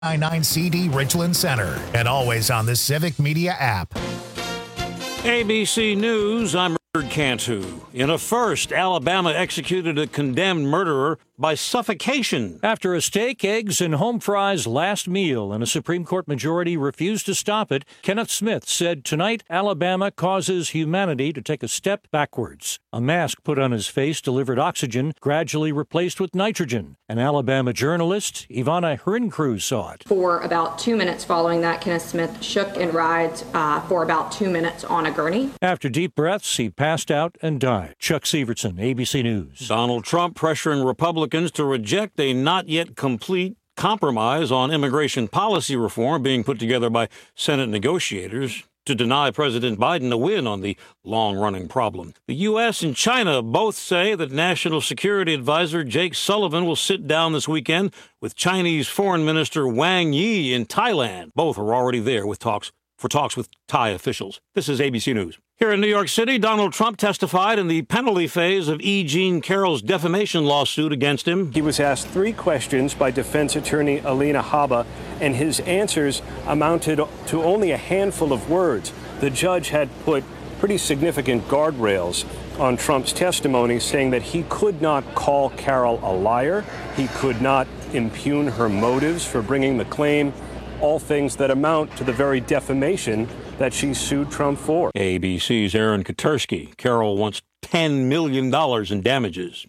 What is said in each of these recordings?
CD Richland Center, and always on the Civic Media app. ABC News, I'm Richard Cantu. In a first, Alabama executed a condemned murderer by suffocation after a steak, eggs, and home fries last meal, and a Supreme Court majority refused to stop it. Kenneth Smith said tonight Alabama causes humanity to take a step backwards. A mask put on his face delivered oxygen, gradually replaced with nitrogen. An Alabama journalist, Ivana Hrincruz, saw it. For about 2 minutes following that, Kenneth Smith shook and writhed for about 2 minutes on a gurney. After deep breaths, he passed out and died. Chuck Severson, ABC News. Donald Trump pressuring Republicans to reject a not yet complete compromise on immigration policy reform being put together by Senate negotiators to deny President Biden a win on the long-running problem. The U.S. and China both say that National Security Advisor Jake Sullivan will sit down this weekend with Chinese Foreign Minister Wang Yi in Thailand. Both are already there with talks with Thai officials. This is ABC News. Here in New York City, Donald Trump testified in the penalty phase of E. Jean Carroll's defamation lawsuit against him. He was asked 3 questions by defense attorney Alina Habba, and his answers amounted to only a handful of words. The judge had put pretty significant guardrails on Trump's testimony, saying that he could not call Carroll a liar, he could not impugn her motives for bringing the claim, all things that amount to the very defamation that she sued Trump for. ABC's Aaron Katersky. Carroll wants $10 million in damages.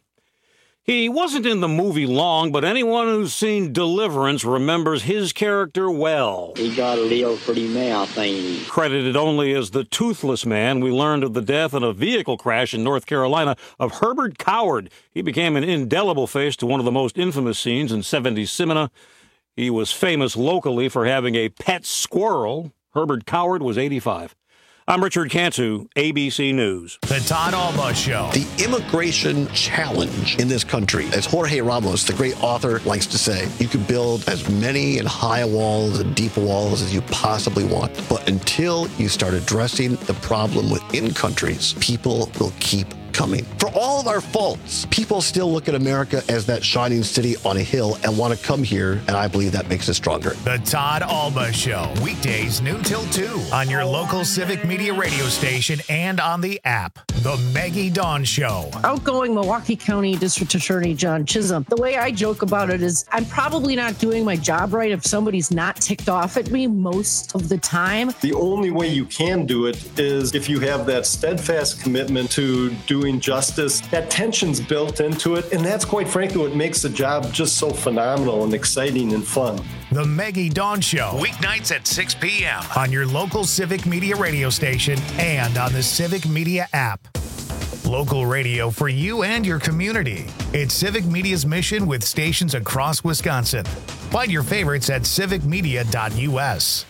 He wasn't in the movie long, but anyone who's seen Deliverance remembers his character well. He got a little pretty mouth, ain't he? Credited only as the Toothless Man, we learned of the death in a vehicle crash in North Carolina of Herbert Coward. He became an indelible face to one of the most infamous scenes in 70s cinema. He was famous locally for having a pet squirrel. Herbert Coward was 85. I'm Richard Cantu, ABC News. The Todd Alba Show. The immigration challenge in this country, as Jorge Ramos, the great author, likes to say, you can build as many and high walls and deep walls as you possibly want. But until you start addressing the problem within countries, people will keep coming. For all of our faults, people still look at America as that shining city on a hill and want to come here, and I believe that makes us stronger. The Todd Alba Show, weekdays noon till 2 on your local Civic Media radio station and on the app. The Maggie Dawn Show. Outgoing Milwaukee County District Attorney John Chisholm. The way I joke about it is I'm probably not doing my job right if somebody's not ticked off at me most of the time. The only way you can do it is if you have that steadfast commitment to doing justice. That tension's built into it, and that's quite frankly what makes the job just so phenomenal and exciting and fun. The Maggie Dawn Show, weeknights at 6 p.m. on your local Civic Media radio station and on the Civic Media app. Local radio for you and your community. It's Civic Media's mission with stations across Wisconsin. Find your favorites at civicmedia.us.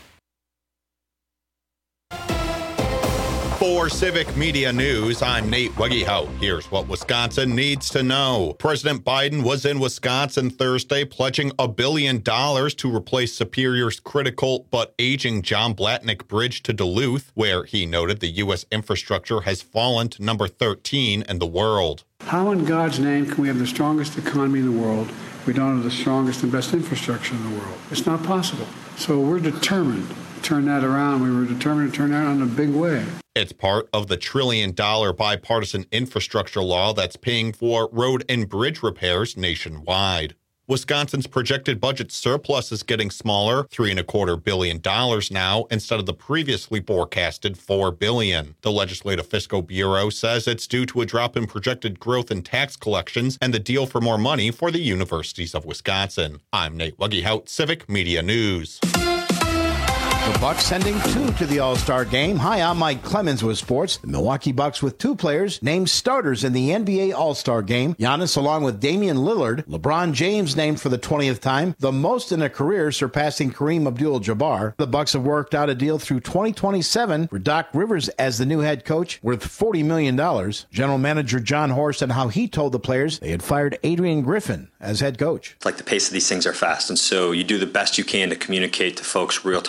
For Civic Media News, I'm Nate Wegehout. Here's what Wisconsin needs to know. President Biden was in Wisconsin Thursday pledging $1 billion to replace Superior's critical but aging John Blatnick Bridge to Duluth, where he noted the U.S. infrastructure has fallen to number 13 in the world. How in God's name can we have the strongest economy in the world if we don't have the strongest and best infrastructure in the world? It's not possible. So we're determined to turn that around. We were determined to turn that around in a big way. It's part of the $1 trillion bipartisan infrastructure law that's paying for road and bridge repairs nationwide. Wisconsin's projected budget surplus is getting smaller, $3.25 billion now, instead of the previously forecasted $4 billion. The Legislative Fiscal Bureau says it's due to a drop in projected growth in tax collections and the deal for more money for the universities of Wisconsin. I'm Nate Wegehout, Civic Media News. The Bucks sending 2 to the All-Star game. Hi, I'm Mike Clemens with sports. The Milwaukee Bucks with 2 players named starters in the NBA All-Star game. Giannis along with Damian Lillard. LeBron James named for the 20th time, the most in a career, surpassing Kareem Abdul-Jabbar. The Bucks have worked out a deal through 2027 for Doc Rivers as the new head coach worth $40 million. General manager John Horst said how he told the players they had fired Adrian Griffin as head coach. Like the pace of these things are fast, and so you do the best you can to communicate to folks real time so they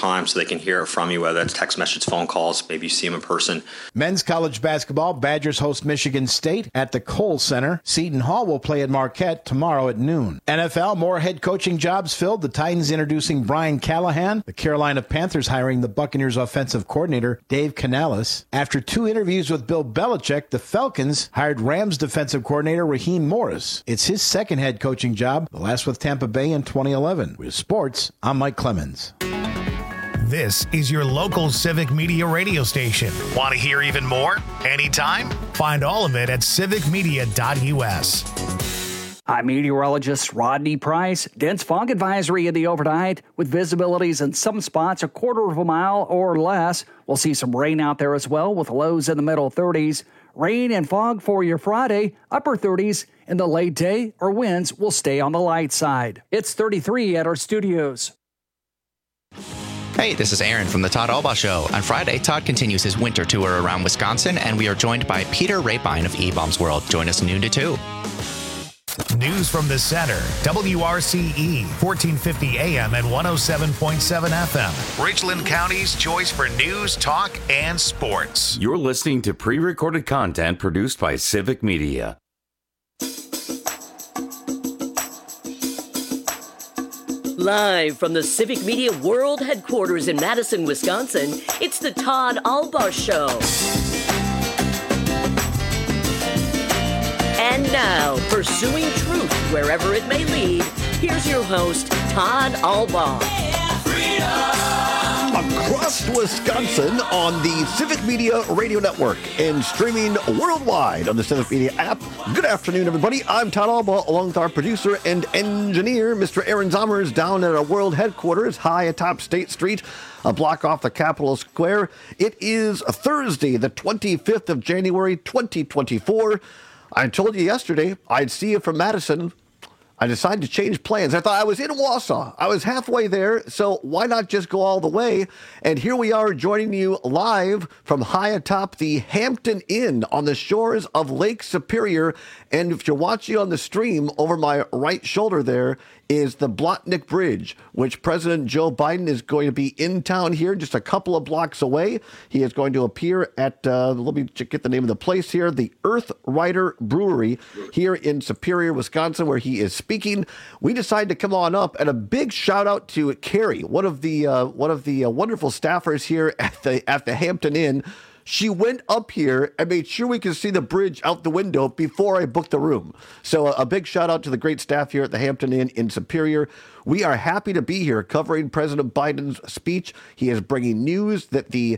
they can hear it from you, whether it's text message, phone calls, maybe you see them in person. Men's college basketball, Badgers host Michigan State at the Kohl Center. Seton Hall will play at Marquette tomorrow at noon. NFL, more head coaching jobs filled. The Titans introducing Brian Callahan. The Carolina Panthers hiring the Buccaneers offensive coordinator, Dave Canales. After 2 interviews with Bill Belichick, the Falcons hired Rams defensive coordinator Raheem Morris. It's his second head coaching job, the last with Tampa Bay in 2011. With sports, I'm Mike Clemens. This is your local Civic Media radio station. Want to hear even more? Anytime? Find all of it at civicmedia.us. I'm meteorologist Rodney Price. Dense fog advisory in the overnight with visibilities in some spots a quarter of a mile or less. We'll see some rain out there as well with lows in the middle 30s. Rain and fog for your Friday, upper 30s. In the late day, our winds will stay on the light side. It's 33 at our studios. Hey, this is Aaron from the Todd Albaugh Show. On Friday, Todd continues his winter tour around Wisconsin, and we are joined by Peter Rapine of E-Bombs World. Join us noon to 2. News from the center. WRCE, 1450 AM and 107.7 FM. Richland County's choice for news, talk, and sports. You're listening to pre-recorded content produced by Civic Media. Live from the Civic Media World Headquarters in Madison, Wisconsin, it's the Todd Albaugh Show. And now, pursuing truth wherever it may lead, here's your host, Todd Albaugh. Across Wisconsin on the Civic Media Radio Network and streaming worldwide on the Civic Media app. Good afternoon, everybody. I'm Todd Albaugh, along with our producer and engineer, Mr. Aaron Zommers, down at our world headquarters, high atop State Street, a block off the Capitol Square. It is Thursday, the 25th of January, 2024. I told you yesterday I'd see you from Madison. I decided to change plans. I thought I was in Wausau. I was halfway there, so why not just go all the way? And here we are joining you live from high atop the Hampton Inn on the shores of Lake Superior. And if you're watching on the stream, over my right shoulder there is the Blotnick Bridge, which President Joe Biden is going to be in town here just a couple of blocks away. He is going to appear at, let me get the name of the place here, the Earth Rider Brewery here in Superior, Wisconsin, where he is speaking. We decided to come on up, and a big shout out to Carrie, one of the wonderful staffers here at the Hampton Inn. She went up here and made sure we could see the bridge out the window before I booked the room. So a big shout out to the great staff here at the Hampton Inn in Superior. We are happy to be here covering President Biden's speech. He is bringing news that the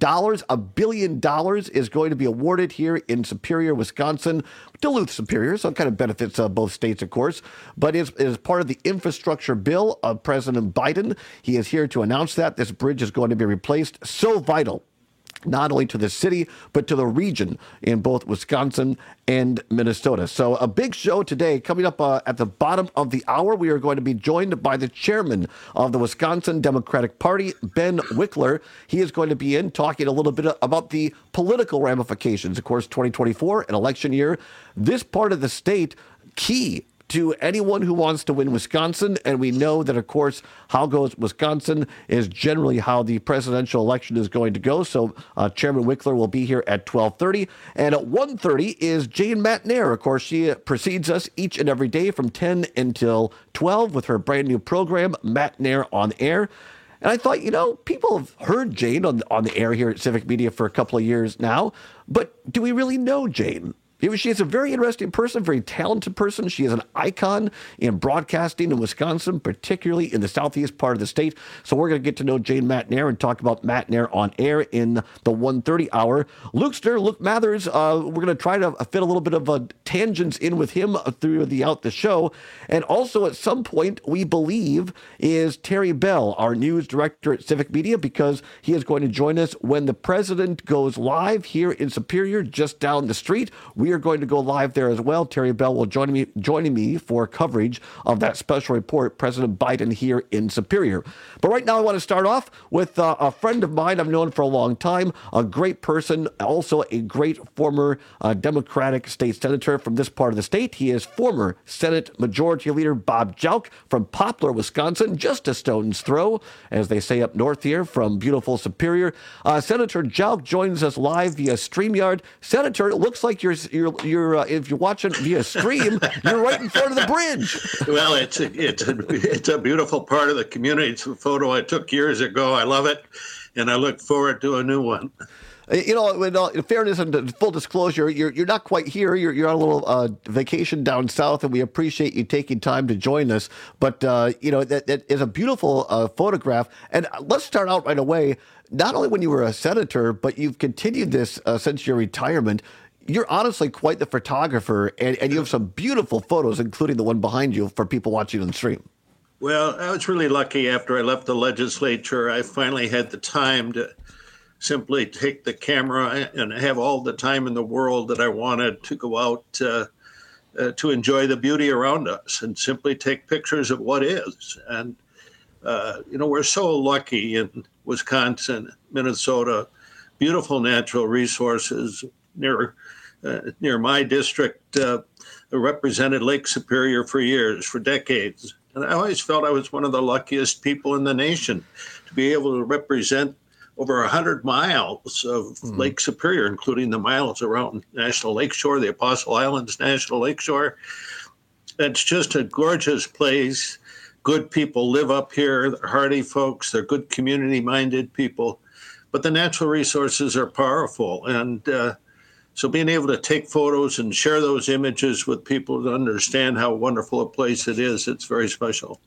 $1 billion is going to be awarded here in Superior, Wisconsin, Duluth, Superior, so it kind of benefits both states, of course, but it is part of the infrastructure bill of President Biden. He is here to announce that this bridge is going to be replaced. So vital, not only to the city, but to the region in both Wisconsin and Minnesota. So a big show today. Coming up at the bottom of the hour, we are going to be joined by the chairman of the Wisconsin Democratic Party, Ben Wickler. He is going to be in talking a little bit about the political ramifications. Of course, 2024, an election year. This part of the state, key to anyone who wants to win Wisconsin. And we know that, of course, how goes Wisconsin is generally how the presidential election is going to go. So Chairman Wickler will be here at 12:30. And at 1:30 is Jane Matnair. Of course, she precedes us each and every day from 10 until 12 with her brand new program, Matnair on Air. And I thought, people have heard Jane on the air here at Civic Media for a couple of years now. But do we really know Jane? She is a very interesting person, very talented person. She is an icon in broadcasting in Wisconsin, particularly in the southeast part of the state. So we're going to get to know Jane Matnair and talk about Matnair on Air in the 1:30 hour. Luke Mathers, we're going to try to fit a little bit of tangents in with him throughout the show. And also at some point, we believe, is Terry Bell, our news director at Civic Media, because he is going to join us when the president goes live here in Superior, just down the street. We are are going to go live there as well. Terry Bell will joining me for coverage of that special report, President Biden here in Superior. But right now I want to start off with a friend of mine I've known for a long time, a great person, also a great former Democratic state senator from this part of the state. He is former Senate Majority Leader Bob Jauch from Poplar, Wisconsin, just a stone's throw, as they say up north here, from beautiful Superior. Senator Jauch joins us live via StreamYard. Senator, it looks like you're if you're watching via stream, you're right in front of the bridge. Well, it's a beautiful part of the community. It's a photo I took years ago. I love it, and I look forward to a new one. You know, in fairness and full disclosure, you're not quite here. You're on a little vacation down south, and we appreciate you taking time to join us. But you know, that is a beautiful photograph. And let's start out right away. Not only when you were a senator, but you've continued this since your retirement. You're honestly quite the photographer, and you have some beautiful photos, including the one behind you for people watching on stream. Well, I was really lucky. After I left the legislature, I finally had the time to simply take the camera and have all the time in the world that I wanted to go out to enjoy the beauty around us and simply take pictures of what is. And, you know, we're so lucky in Wisconsin, Minnesota, beautiful natural resources near my district. I represented Lake Superior for years, for decades. And I always felt I was one of the luckiest people in the nation to be able to represent over 100 miles of Lake Superior, including the miles around National Lakeshore, the Apostle Islands National Lakeshore. It's just a gorgeous place. Good people live up here. They're hardy folks. They're good community-minded people. But the natural resources are powerful. And so being able to take photos and share those images with people to understand how wonderful a place it is, it's very special.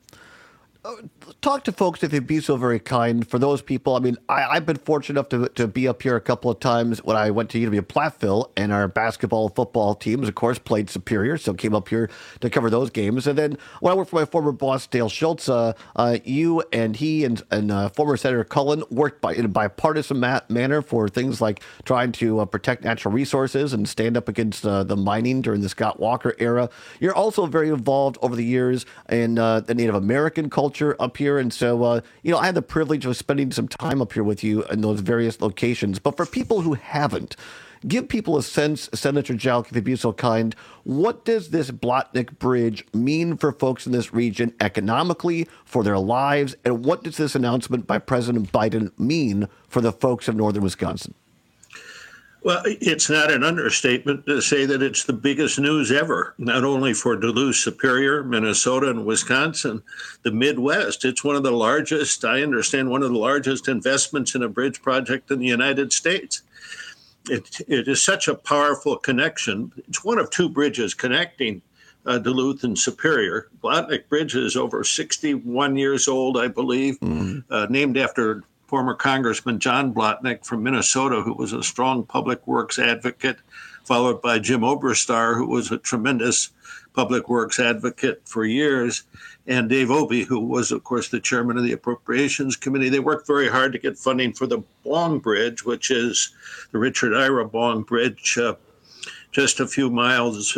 Talk to folks, if you'd be so very kind. For those people, I mean, I've been fortunate enough to be up here a couple of times when I went to UW Platteville, and our basketball and football teams, of course, played Superior, so came up here to cover those games. And then when I worked for my former boss, Dale Schultz, you and he and former Senator Cullen worked in a bipartisan manner for things like trying to protect natural resources and stand up against the mining during the Scott Walker era. You're also very involved over the years in the Native American culture up here. And so, you know, I had the privilege of spending some time up here with you in those various locations. But for people who haven't, give people a sense, Senator Jauch, if you'd be so kind, what does this Blatnick Bridge mean for folks in this region economically, for their lives, and what does this announcement by President Biden mean for the folks of northern Wisconsin? Well, it's not an understatement to say that it's the biggest news ever, not only for Duluth, Superior, Minnesota, and Wisconsin, the Midwest. It's one of the largest, I understand, one of the largest investments in a bridge project in the United States. It is such a powerful connection. It's one of two bridges connecting Duluth and Superior. Blatnick Bridge is over 61 years old, I believe, named after former Congressman John Blatnick from Minnesota, who was a strong public works advocate, followed by Jim Oberstar, who was a tremendous public works advocate for years, and Dave Obey, who was, of course, the chairman of the Appropriations Committee. They worked very hard to get funding for the Bong Bridge, which is the Richard Ira Bong Bridge, just a few miles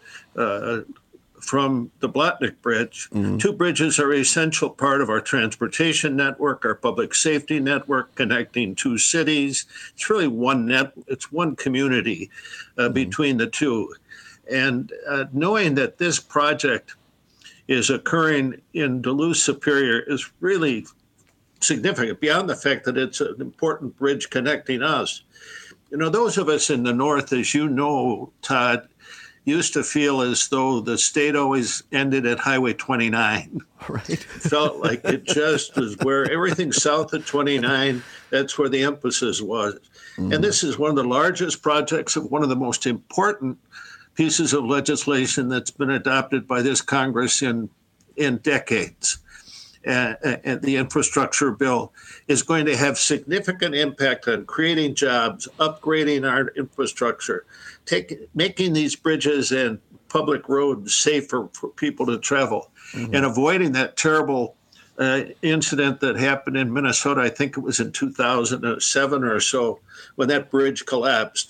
from the Blatnick Bridge. Two bridges are an essential part of our transportation network, our public safety network, connecting two cities. It's really it's one community between the two. And knowing that this project is occurring in Duluth Superior is really significant, beyond the fact that it's an important bridge connecting us. You know, those of us in the North, as you know, Todd, used to feel as though the state always ended at Highway 29. Right. It felt like it just was where everything south of 29, that's where the emphasis was. And this is one of the largest projects of one of the most important pieces of legislation that's been adopted by this Congress in decades. And the infrastructure bill is going to have significant impact on creating jobs, upgrading our infrastructure, making these bridges and public roads safer for people to travel, and avoiding that terrible incident that happened in Minnesota. I think it was in 2007 or so, when that bridge collapsed.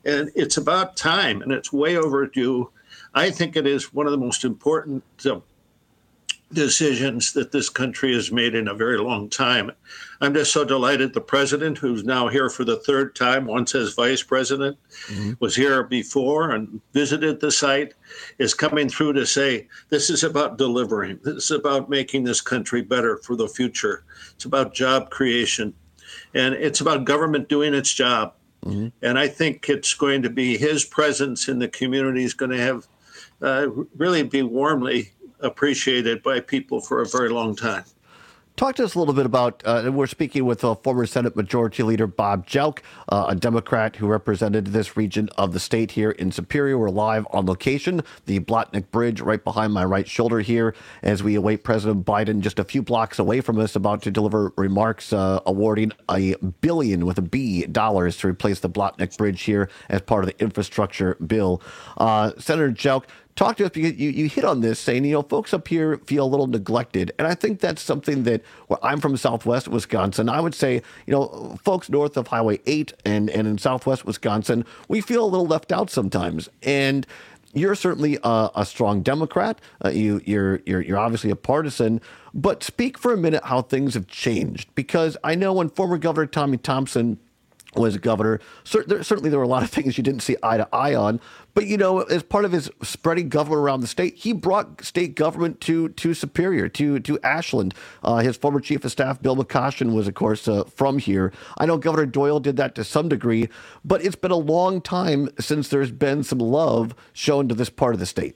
And it's about time, and it's way overdue. I think it is one of the most important decisions that this country has made in a very long time. I'm just so delighted the president, who's now here for the third time, once as vice president, was here before and visited the site, is coming through to say, this is about delivering. This is about making this country better for the future. It's about job creation. And it's about government doing its job. And I think it's going to be his presence in the community is going to have really be warmly appreciated by people for a very long time. Talk to us a little bit about, we're speaking with former Senate Majority Leader Bob Jelk, a Democrat who represented this region of the state here in Superior. We're live on location, the Blatnick Bridge right behind my right shoulder here, as we await President Biden just a few blocks away from us, about to deliver remarks awarding $1 billion with a B dollars to replace the Blatnick Bridge here as part of the infrastructure bill. Senator Jelk, talk to us, because you hit on this, saying, folks up here feel a little neglected. And I think that's something that, I'm from Southwest Wisconsin. I would say, folks north of Highway 8 and in Southwest Wisconsin, we feel a little left out sometimes. And you're certainly a strong Democrat. You're obviously a partisan. But speak for a minute how things have changed. Because I know when former Governor Tommy Thompson was governor, certainly there were a lot of things you didn't see eye to eye on. But, as part of his spreading government around the state, he brought state government to Superior, to Ashland. His former chief of staff, Bill McCoshen, was, of course, from here. I know Governor Doyle did that to some degree, but it's been a long time since there's been some love shown to this part of the state.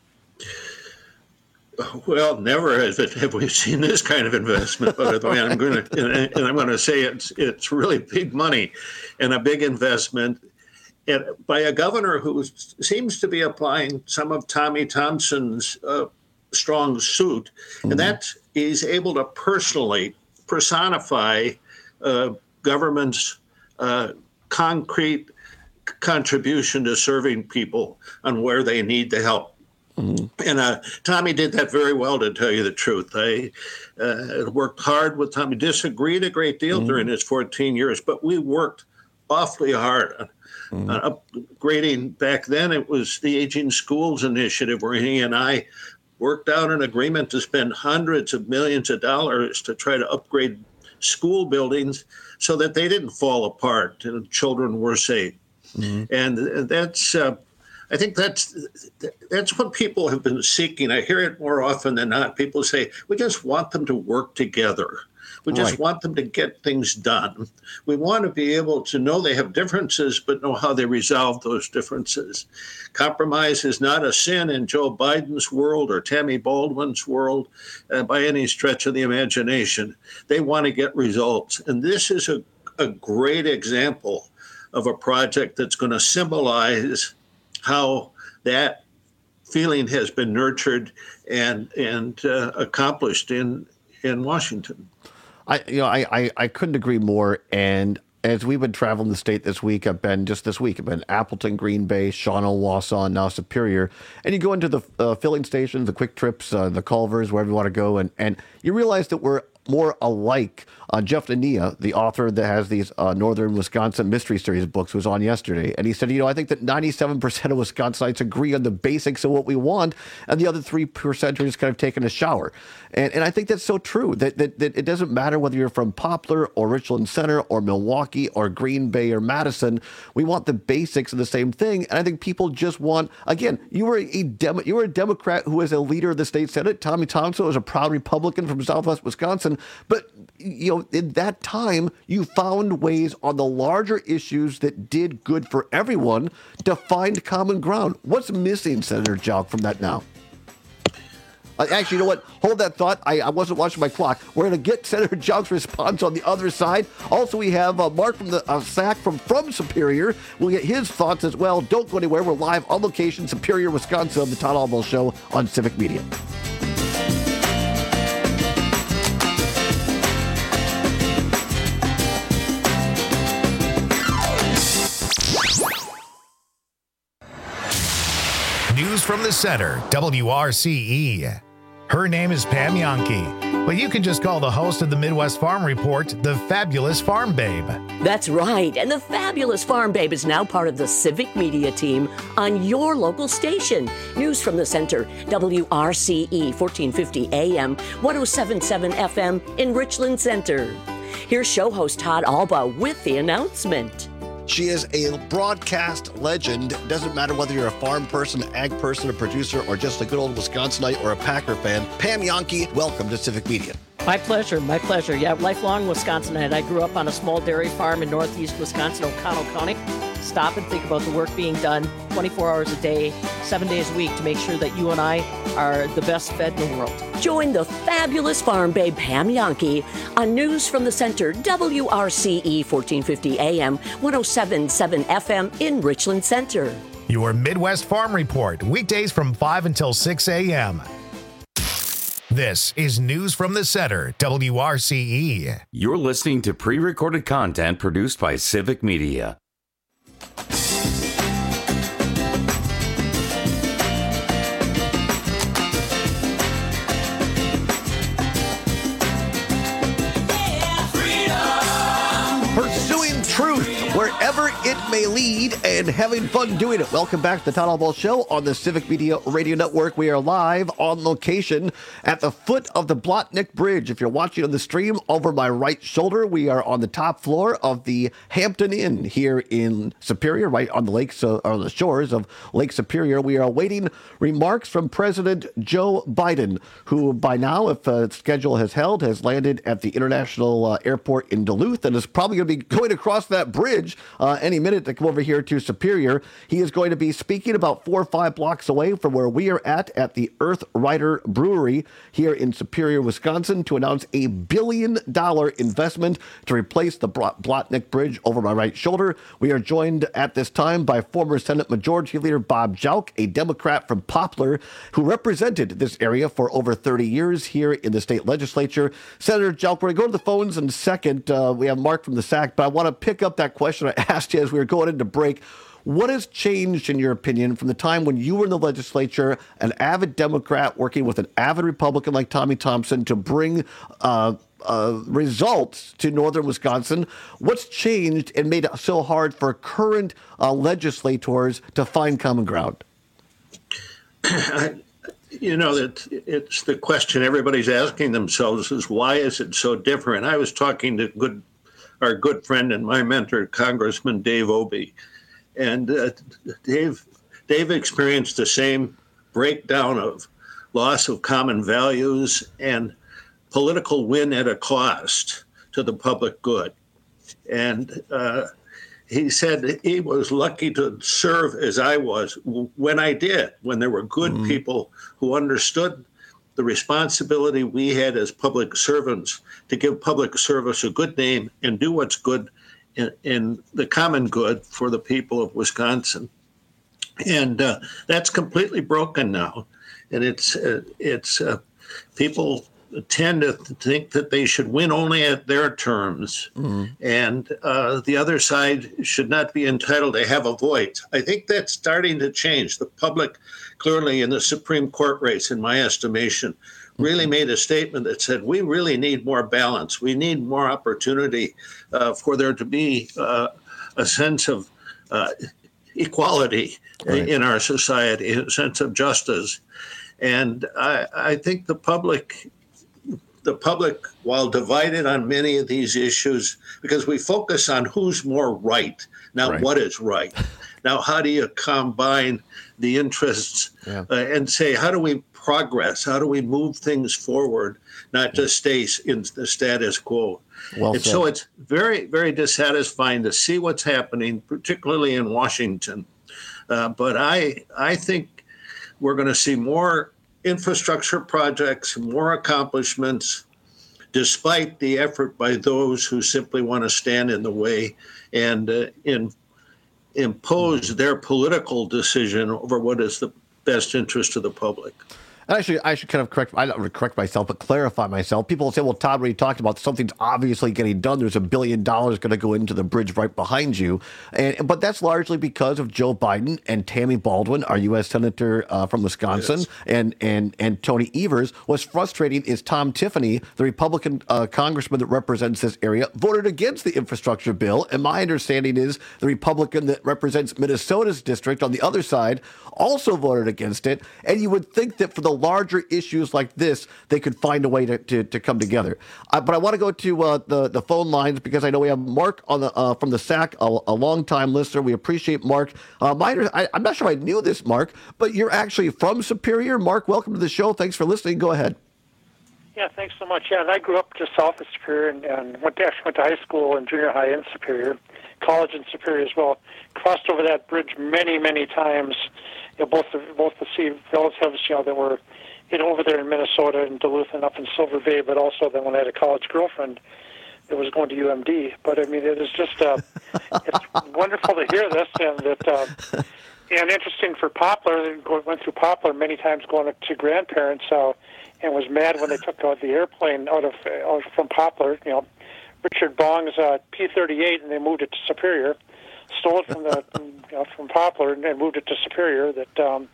Well, never have we seen this kind of investment. By the way, I'm going to say it's really big money and a big investment. And by a governor who seems to be applying some of Tommy Thompson's strong suit, and that he's able to personally personify government's concrete contribution to serving people on where they need the help. And Tommy did that very well, to tell you the truth. I worked hard with Tommy, disagreed a great deal during his 14 years, but we worked awfully hard on upgrading. Back then, it was the Aging Schools Initiative, where he and I worked out an agreement to spend hundreds of millions of dollars to try to upgrade school buildings so that they didn't fall apart and children were safe. And that's... I think that's what people have been seeking. I hear it more often than not. People say, we just want them to work together. We just want them to get things done. We want to be able to know they have differences, but know how they resolve those differences. Compromise is not a sin in Joe Biden's world or Tammy Baldwin's world by any stretch of the imagination. They want to get results. And this is a great example of a project that's going to symbolize how that feeling has been nurtured and accomplished in Washington. I couldn't agree more. And as we've been traveling the state this week, I've been Appleton, Green Bay, Shawano, Wausau, now Superior. And you go into the filling stations, the Quick Trips, the Culvers, wherever you want to go, and you realize that we're more alike. Jeff Nania, the author that has these Northern Wisconsin Mystery Series books, was on yesterday. And he said, I think that 97% of Wisconsinites agree on the basics of what we want, and the other 3% are just kind of taking a shower. And I think that's so true, that it doesn't matter whether you're from Poplar or Richland Center or Milwaukee or Green Bay or Madison. We want the basics of the same thing. And I think people just want, again, you were a Democrat who was a leader of the state Senate. Tommy Thompson was a proud Republican from Southwest Wisconsin. But, in that time, you found ways on the larger issues that did good for everyone to find common ground. What's missing, Senator Jelk, from that now? Actually, you know what? Hold that thought. I wasn't watching my clock. We're going to get Senator Jelk's response on the other side. Also, we have Mark from the SAC from Superior. We'll get his thoughts as well. Don't go anywhere. We're live on location, Superior, Wisconsin, on the Todd Albaugh Show on Civic Media. News from the center, WRCE. Her name is Pam Jahnke, but you can just call the host of the Midwest Farm Report the Fabulous Farm Babe. That's right, and the Fabulous Farm Babe is now part of the Civic Media team on your local station. News from the Center, WRCE 1450 AM, 107.7 FM in Richland Center. Here's show host Todd Alba with the announcement. She is a broadcast legend. Doesn't matter whether you're a farm person, ag person, a producer, or just a good old Wisconsinite or a Packer fan. Pam Jahnke, welcome to Civic Media. My pleasure, my pleasure. Yeah, lifelong Wisconsinite. I grew up on a small dairy farm in northeast Wisconsin, O'Connell County. Stop and think about the work being done 24 hours a day, 7 days a week to make sure that you and I are the best fed in the world. Join the Fabulous Farm Babe Pam Jahnke on News from the Center, WRCE 1450 AM, 107.7 FM in Richland Center. Your Midwest Farm Report, weekdays from 5 until 6 a.m. This is News from the Center, WRCE. You're listening to pre-recorded content produced by Civic Media. Pursuing truth wherever it may lead and having fun doing it. Welcome back to the Todd Alba Show on the Civic Media Radio Network. We are live on location at the foot of the Blotnick Bridge. If you're watching on the stream, over my right shoulder, we are on the top floor of the Hampton Inn here in Superior, right on the lakes, on the shores of Lake Superior. We are awaiting remarks from President Joe Biden, who by now, if schedule has held, has landed at the international airport in Duluth and is probably going to be going across that bridge any minute to come over here to Superior. He is going to be speaking about 4 or 5 blocks away from where we are at the Earth Rider Brewery here in Superior, Wisconsin, to announce a $1 billion investment to replace the Blotnick Bridge over my right shoulder. We are joined at this time by former Senate Majority Leader Bob Jauch, a Democrat from Poplar, who represented this area for over 30 years here in the state legislature. Senator Jauch, we're going to go to the phones in a second. We have Mark from the SAC, but I want to pick up that question I asked you as we were going into break. What has changed, in your opinion, from the time when you were in the legislature, an avid Democrat working with an avid Republican like Tommy Thompson to bring results to northern Wisconsin? What's changed and made it so hard for current legislators to find common ground? You know, it's the question everybody's asking themselves is, why is it so different? I was talking to our good friend and my mentor, Congressman Dave Obey. And Dave experienced the same breakdown of loss of common values and political win at a cost to the public good. And he said he was lucky to serve as I was when I did, when there were good people who understood the responsibility we had as public servants to give public service a good name and do what's good in the common good for the people of Wisconsin. And that's completely broken now. And it's people tend to think that they should win only at their terms. And the other side should not be entitled to have a voice. I think that's starting to change. The public clearly in the Supreme Court race, in my estimation, really made a statement that said, we really need more balance. We need more opportunity for there to be a sense of equality in our society, a sense of justice. And I think the public, while divided on many of these issues, because we focus on who's more right, not what is right. Now, how do you combine the interests and say, how do we progress? How do we move things forward, not just stay in the status quo? And so it's very, very dissatisfying to see what's happening, particularly in Washington. But I think we're going to see more infrastructure projects, more accomplishments, despite the effort by those who simply want to stand in the way and impose their political decision over what is the best interest of the public. Actually, I should kind of correct myself, but clarify myself. People will say, well, Todd already talked about something's obviously getting done. There's $1 billion going to go into the bridge right behind you. But that's largely because of Joe Biden and Tammy Baldwin, our U.S. Senator from Wisconsin, yes. and Tony Evers. What's frustrating is Tom Tiffany, the Republican congressman that represents this area, voted against the infrastructure bill. And my understanding is the Republican that represents Minnesota's district on the other side also voted against it. And you would think that for the larger issues like this, they could find a way to come together. But I want to go to the phone lines because I know we have Mark on the from the SAC, a longtime listener. We appreciate Mark. I'm not sure I knew this, Mark, but you're actually from Superior. Mark, welcome to the show. Thanks for listening. Go ahead. Yeah, thanks so much. Yeah, and I grew up just south of Superior and went to high school and junior high in Superior, college in Superior as well. Crossed over that bridge many, many times. Both the relatives, that were over there in Minnesota and Duluth and up in Silver Bay, but also then when I had a college girlfriend that was going to UMD. But I mean, it is just it's wonderful to hear this, and that and interesting for Poplar. Went through Poplar many times going up to grandparents' and was mad when they took the airplane out from Poplar. Richard Bong's P-38, and they moved it to Superior. Stole it from from Poplar and moved it to Superior. That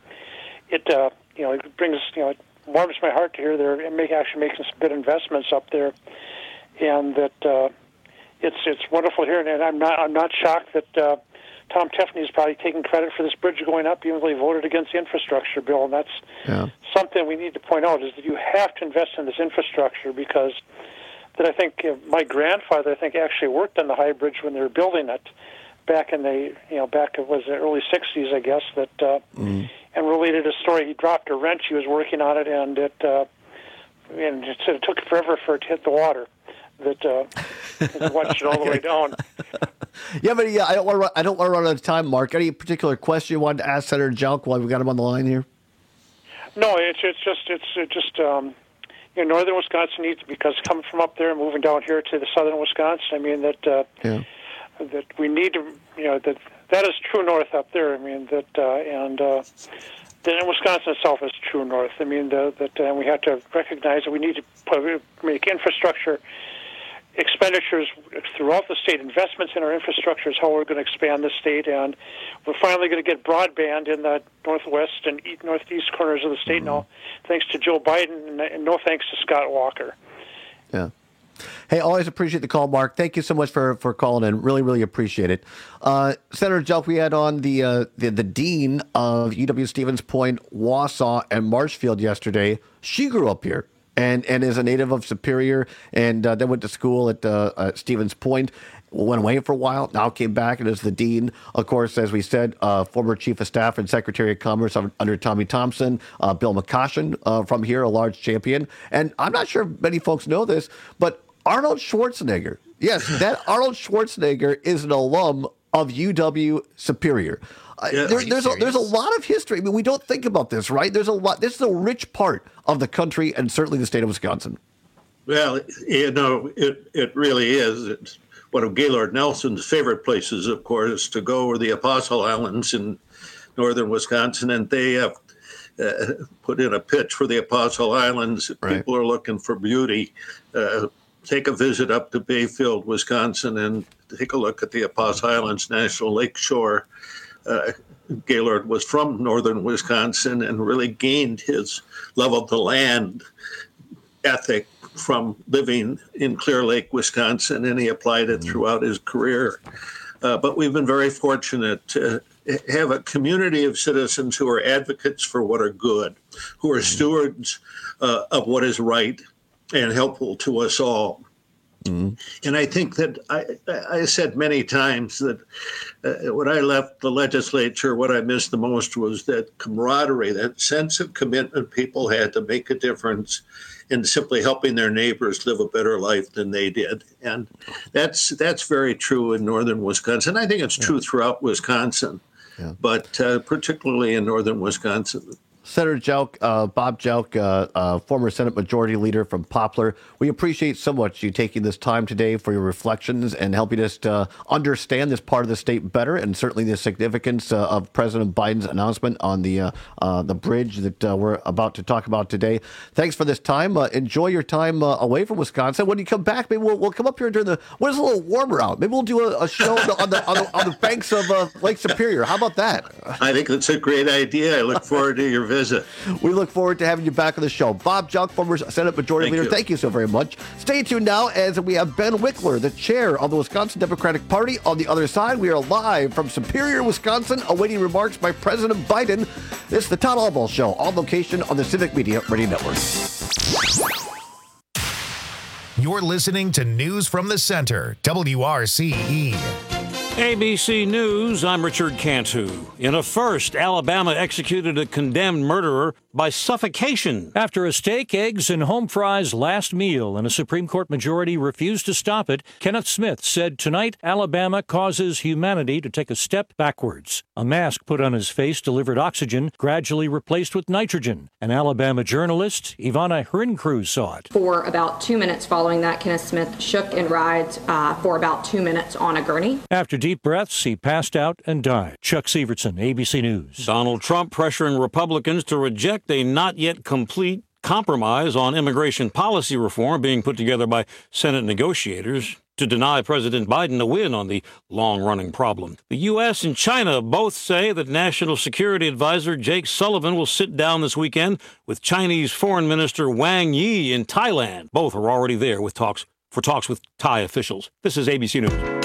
it brings it warms my heart to hear they're actually making some good investments up there, and that it's wonderful here. And I'm not shocked that Tom Tiffany is probably taking credit for this bridge going up, even though he voted against the infrastructure bill. And that's something we need to point out is that you have to invest in this infrastructure because that I think my grandfather actually worked on the High Bridge when they were building it. Back in the it was the early '60s, I guess. And related a story, he dropped a wrench. He was working on it, and it took forever for it to hit the water. That watched it all the way down. I don't want to run out of time, Mark. Any particular question you wanted to ask Senator Jelk while we got him on the line here? No, it's just northern Wisconsin needs, because coming from up there and moving down here to the southern Wisconsin, I mean that we need to, that is true north up there. I mean and then Wisconsin itself is true north. I mean that we have to recognize that we need to make infrastructure expenditures throughout the state. Investments in our infrastructure is how we're going to expand the state, and we're finally going to get broadband in the northwest and northeast corners of the state now, thanks to Joe Biden, and no thanks to Scott Walker. Yeah. Hey, always appreciate the call, Mark. Thank you so much for calling in. Really, really appreciate it. Senator Jelk, we had on the dean of UW-Stevens Point, Wausau, and Marshfield yesterday. She grew up here and is a native of Superior, and then went to school at Stevens Point. Went away for a while, now came back and is the dean. Of course, as we said, former chief of staff and secretary of commerce under Tommy Thompson, Bill McCoshen from here, a large champion. And I'm not sure if many folks know this, but Arnold Schwarzenegger, yes, that Arnold Schwarzenegger is an alum of UW Superior. There's a lot of history. I mean, we don't think about this, right? There's a lot. This is a rich part of the country and certainly the state of Wisconsin. Well, it really is. It's one of Gaylord Nelson's favorite places, of course, to go are the Apostle Islands in northern Wisconsin, and they have put in a pitch for the Apostle Islands. If people are looking for beauty, take a visit up to Bayfield, Wisconsin, and take a look at the Apostle Islands National Lake Shore. Gaylord was from northern Wisconsin and really gained his love of the land ethic from living in Clear Lake, Wisconsin, and he applied it throughout his career. But we've been very fortunate to have a community of citizens who are advocates for what are good, who are stewards of what is right and helpful to us all. And I think that I said many times that when I left the legislature, what I missed the most was that camaraderie, that sense of commitment people had to make a difference in simply helping their neighbors live a better life than they did. And that's very true in northern Wisconsin. I think it's true throughout Wisconsin, but particularly in northern Wisconsin. Senator Jelk, Bob Jelk, former Senate Majority Leader from Poplar. We appreciate so much you taking this time today for your reflections and helping us to understand this part of the state better, and certainly the significance of President Biden's announcement on the bridge that we're about to talk about today. Thanks for this time. Enjoy your time away from Wisconsin. When you come back, maybe we'll come up here during when it's a little warmer out. Maybe we'll do a show on the banks of Lake Superior. How about that? I think that's a great idea. I look forward to your visit. We look forward to having you back on the show. Bob Jelk, former Senate Majority Leader, thank you so very much. Stay tuned now as we have Ben Wickler, the chair of the Wisconsin Democratic Party. On the other side, we are live from Superior, Wisconsin, awaiting remarks by President Biden. This is the Todd Albaugh Show, on location on the Civic Media Radio Network. You're listening to News from the Center, WRCE. ABC News, I'm Richard Cantu. In a first, Alabama executed a condemned murderer by suffocation after a steak, eggs, and home fries last meal, and a Supreme Court majority refused to stop it. Kenneth Smith said tonight Alabama causes humanity to take a step backwards. A mask put on his face delivered oxygen, gradually replaced with nitrogen. An Alabama journalist, Ivana Hrincruz, saw it. For about 2 minutes following that, Kenneth Smith shook and writhed for about 2 minutes on a gurney. After deep breaths, he passed out and died. Chuck Severson, ABC News. Donald Trump pressuring Republicans to reject a not yet complete compromise on immigration policy reform being put together by Senate negotiators to deny President Biden a win on the long-running problem. The U.S. and China both say that National Security Advisor Jake Sullivan will sit down this weekend with Chinese Foreign Minister Wang Yi in Thailand. Both are already there with talks with Thai officials. This is ABC News.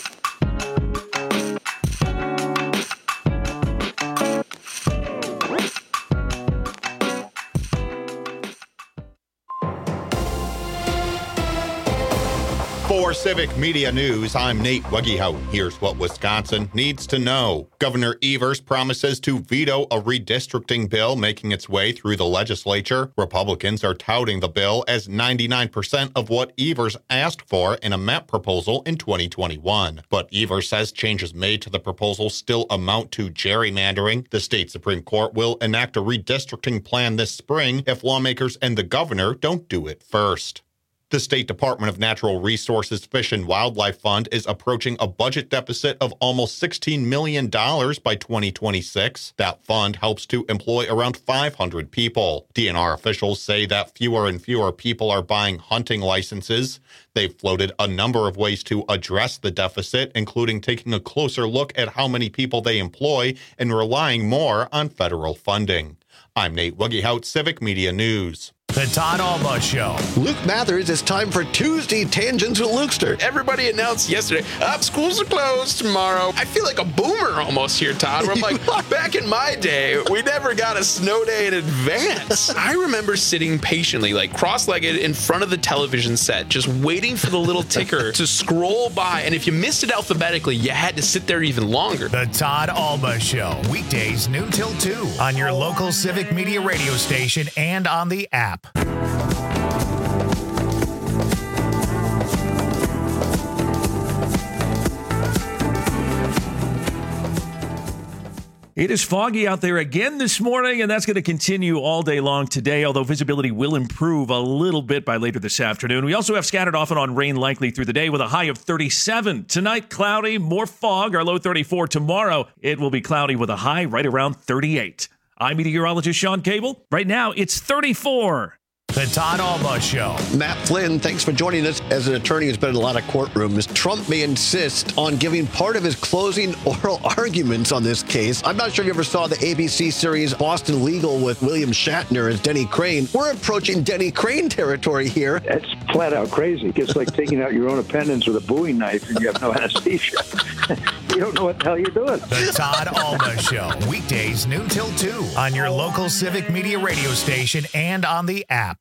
For Civic Media News, I'm Nate Wuggehout. Here's what Wisconsin needs to know. Governor Evers promises to veto a redistricting bill making its way through the legislature. Republicans are touting the bill as 99% of what Evers asked for in a map proposal in 2021. But Evers says changes made to the proposal still amount to gerrymandering. The state Supreme Court will enact a redistricting plan this spring if lawmakers and the governor don't do it first. The State Department of Natural Resources Fish and Wildlife Fund is approaching a budget deficit of almost $16 million by 2026. That fund helps to employ around 500 people. DNR officials say that fewer and fewer people are buying hunting licenses. They've floated a number of ways to address the deficit, including taking a closer look at how many people they employ and relying more on federal funding. I'm Nate Wuggehout, Civic Media News. The Todd Albaugh Show. Luke Mathers, it's time for Tuesday Tangents with Lukester. Everybody announced yesterday, schools are closed tomorrow. I feel like a boomer almost here, Todd, where I'm like, back in my day, we never got a snow day in advance. I remember sitting patiently, like cross-legged in front of the television set, just waiting for the little ticker to scroll by. And if you missed it alphabetically, you had to sit there even longer. The Todd Albaugh Show. Weekdays noon till 2 on your local Civic Media radio station and on the app. It is foggy out there again this morning, and that's going to continue all day long today, although visibility will improve a little bit by later this afternoon. We also have scattered off and on rain likely through the day with a high of 37. Tonight, cloudy, more fog, our low 34. Tomorrow, it will be cloudy with a high right around 38. I'm meteorologist Sean Cable. Right now, it's 34. The Todd Albaugh Show. Matt Flynn, thanks for joining us. As an attorney who's been in a lot of courtrooms, Trump may insist on giving part of his closing oral arguments on this case. I'm not sure if you ever saw the ABC series Boston Legal with William Shatner as Denny Crane. We're approaching Denny Crane territory here. That's flat out crazy. It's like taking out your own appendix with a Bowie knife and you have no anesthesia. You don't know what the hell you're doing. The Todd Albaugh Show. Weekdays noon till 2 on your local Civic Media radio station and on the app.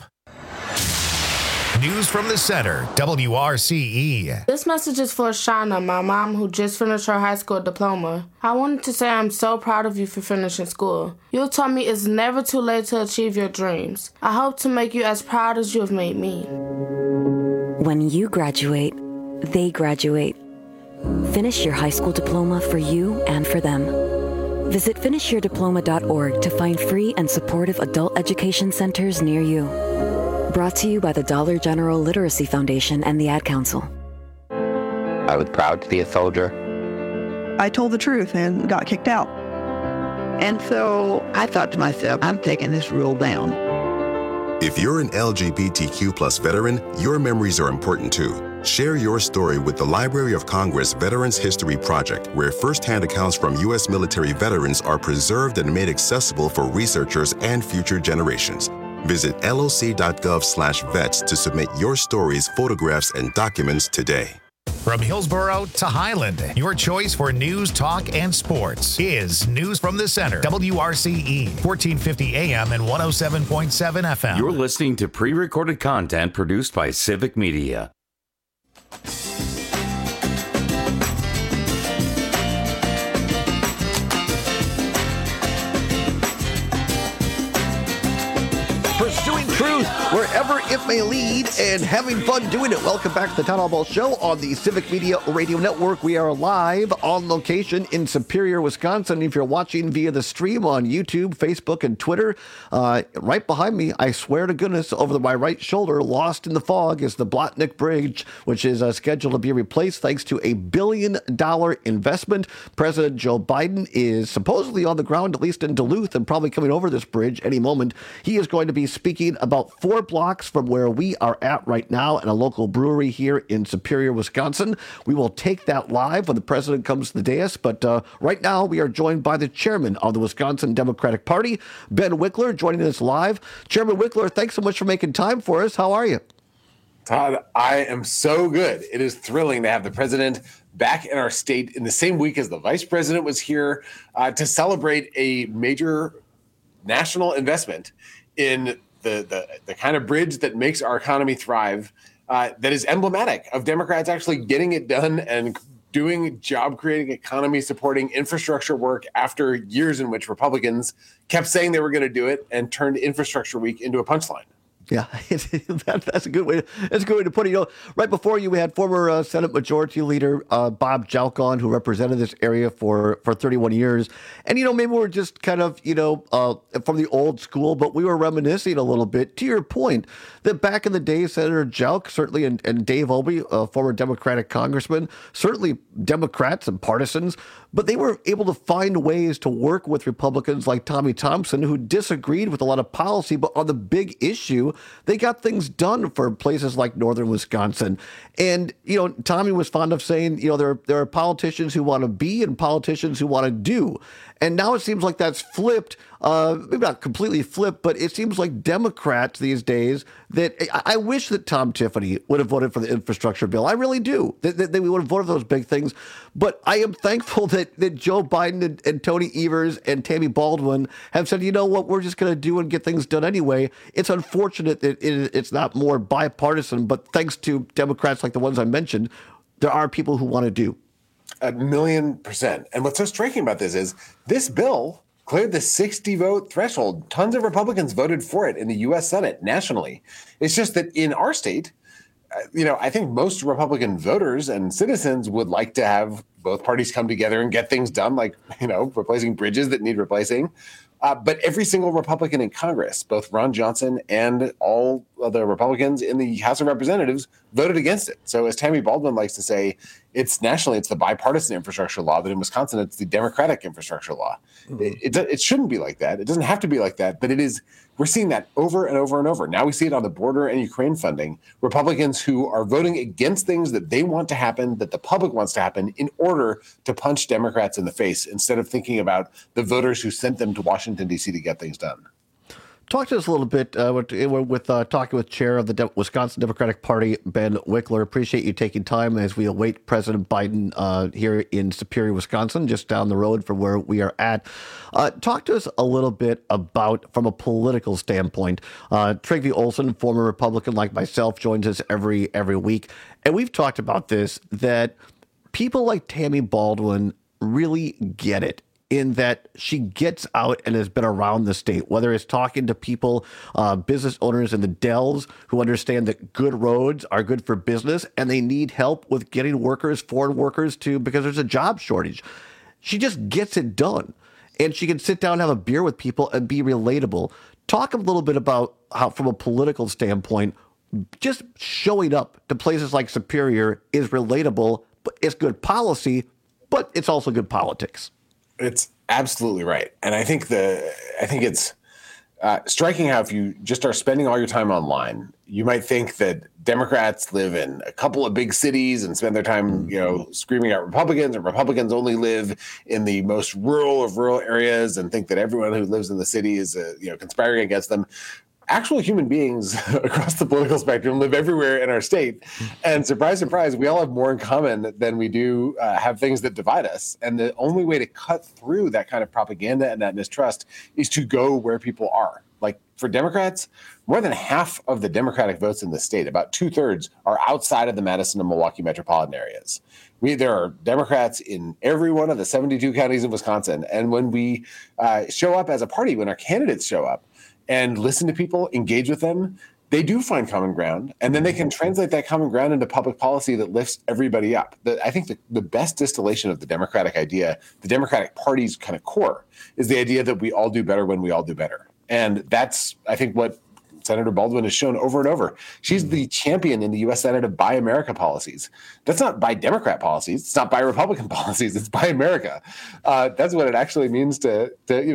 News from the Center, WRCE. This message is for Shauna, my mom, who just finished her high school diploma. I wanted to say I'm so proud of you for finishing school. You taught me it's never too late to achieve your dreams. I hope to make you as proud as you have made me. When you graduate, they graduate. Finish your high school diploma for you and for them. Visit finishyourdiploma.org to find free and supportive adult education centers near you. Brought to you by the Dollar General Literacy Foundation and the Ad Council. I was proud to be a soldier. I told the truth and got kicked out. And so I thought to myself, I'm taking this rule down. If you're an LGBTQ+ veteran, your memories are important too. Share your story with the Library of Congress Veterans History Project, where firsthand accounts from U.S. military veterans are preserved and made accessible for researchers and future generations. Visit loc.gov/vets to submit your stories, photographs, and documents today. From Hillsborough to Highland, your choice for news, talk, and sports is News from the Center. WRCE, 1450 AM and 107.7 FM. You're listening to pre-recorded content produced by Civic Media. Pursuing truth wherever it may lead and having fun doing it. Welcome back to the Town Hall Ball Show on the Civic Media Radio Network. We are live on location in Superior, Wisconsin. If you're watching via the stream on YouTube, Facebook, and Twitter, right behind me, I swear to goodness, over my right shoulder, lost in the fog, is the Blatnick Bridge, which is scheduled to be replaced thanks to a $1 billion investment. President Joe Biden is supposedly on the ground, at least in Duluth, and probably coming over this bridge any moment. He is going to be speaking about 4 blocks from where we are at right now in a local brewery here in Superior, Wisconsin. We will take that live when the president comes to the dais, but right now we are joined by the chairman of the Wisconsin Democratic Party, Ben Wickler, joining us live. Chairman Wickler, thanks so much for making time for us. How are you? Todd, I am so good. It is thrilling to have the president back in our state in the same week as the vice president was here to celebrate a major national investment in the kind of bridge that makes our economy thrive, that is emblematic of Democrats actually getting it done and doing job-creating, economy-supporting infrastructure work after years in which Republicans kept saying they were going to do it and turned Infrastructure Week into a punchline. Yeah, that's a good way. That's a good way to put it. You know, right before you, we had former Senate Majority Leader Bob Jalk on, who represented this area for 31 years. And maybe we're just kind of from the old school, but we were reminiscing a little bit. To your point, that back in the day, Senator Jalk certainly and Dave Obey, former Democratic congressman, certainly Democrats and partisans, but they were able to find ways to work with Republicans like Tommy Thompson, who disagreed with a lot of policy, but on the big issue, they got things done for places like northern Wisconsin. And, Tommy was fond of saying, there are politicians who want to be and politicians who want to do. And now it seems like that's flipped, maybe not completely flipped, but it seems like Democrats these days that I wish that Tom Tiffany would have voted for the infrastructure bill. I really do. That we would have voted for those big things. But I am thankful that Joe Biden and Tony Evers and Tammy Baldwin have said, you know what, we're just going to do and get things done anyway. It's unfortunate that it's not more bipartisan, but thanks to Democrats like the ones I mentioned, there are people who want to do. 1,000,000%. And what's so striking about this is this bill cleared the 60-vote threshold. Tons of Republicans voted for it in the U.S. Senate nationally. It's just that in our state, I think most Republican voters and citizens would like to have both parties come together and get things done, like, replacing bridges that need replacing. But every single Republican in Congress, both Ron Johnson and all of the Republicans in the House of Representatives, voted against it. So as Tammy Baldwin likes to say, it's nationally, it's the bipartisan infrastructure law, but in Wisconsin, it's the Democratic infrastructure law. It shouldn't be like that. It doesn't have to be like that, but it is. We're seeing that over and over and over. Now we see it on the border and Ukraine funding. Republicans who are voting against things that they want to happen, that the public wants to happen, in order to punch Democrats in the face instead of thinking about the voters who sent them to Washington, D.C. to get things done. Talk to us a little bit with talking with Chair of the Wisconsin Democratic Party, Ben Wickler. Appreciate you taking time as we await President Biden here in Superior, Wisconsin, just down the road from where we are at. Talk to us a little bit about, from a political standpoint, Trygve Olsen, former Republican like myself, joins us every week. And we've talked about this, that people like Tammy Baldwin really get it, in that she gets out and has been around the state, whether it's talking to people, business owners in the Dells who understand that good roads are good for business and they need help with getting workers, foreign workers, because there's a job shortage. She just gets it done. and she can sit down and have a beer with people and be relatable. Talk a little bit about how, from a political standpoint, just showing up to places like Superior is relatable, but it's good policy, but it's also good politics. It's absolutely right. And I think it's striking how if you just are spending all your time online, you might think that Democrats live in a couple of big cities and spend their time, screaming at Republicans, and Republicans only live in the most rural of rural areas and think that everyone who lives in the city is, conspiring against them. Actual human beings across the political spectrum live everywhere in our state. And surprise, surprise, we all have more in common than we do have things that divide us. And the only way to cut through that kind of propaganda and that mistrust is to go where people are. Like for Democrats, more than half of the Democratic votes in the state, about 2/3, are outside of the Madison and Milwaukee metropolitan areas. There are Democrats in every one of the 72 counties in Wisconsin. And when we show up as a party, when our candidates show up, and listen to people, engage with them, they do find common ground. And then they can translate that common ground into public policy that lifts everybody up. I think the best distillation of the Democratic idea, the Democratic Party's kind of core, is the idea that we all do better when we all do better. And that's, I think, what Senator Baldwin has shown over and over. She's the champion in the U.S. Senate of Buy America policies. That's not Buy Democrat policies. It's not Buy Republican policies. It's Buy America. That's what it actually means to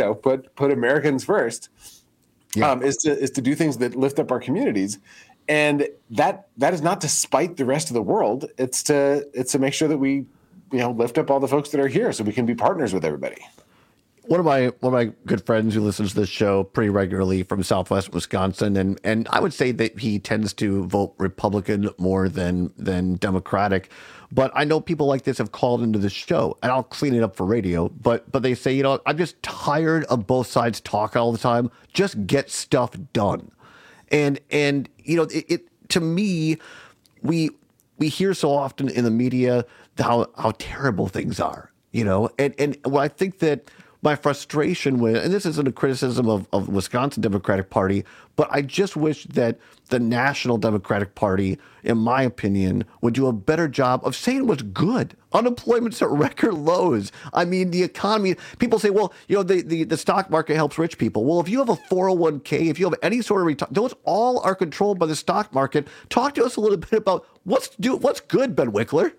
put Americans first. Yeah. Is to do things that lift up our communities, and that is not to spite the rest of the world. It's to make sure that we lift up all the folks that are here, so we can be partners with everybody. One of my good friends who listens to this show pretty regularly from Southwest Wisconsin, and I would say that he tends to vote Republican more than Democratic. But I know people like this have called into the show, and I'll clean it up for radio. But they say, I'm just tired of both sides talking all the time. Just get stuff done. And it to me, we hear so often in the media how terrible things are. And what I think that my frustration with, and this isn't a criticism of the Wisconsin Democratic Party, but I just wish that the National Democratic Party, in my opinion, would do a better job of saying what's good. Unemployment's at record lows. I mean, the economy, people say, well, the stock market helps rich people. Well, if you have a 401k, if you have any sort of those all are controlled by the stock market. Talk to us a little bit about what's good, Ben Wickler.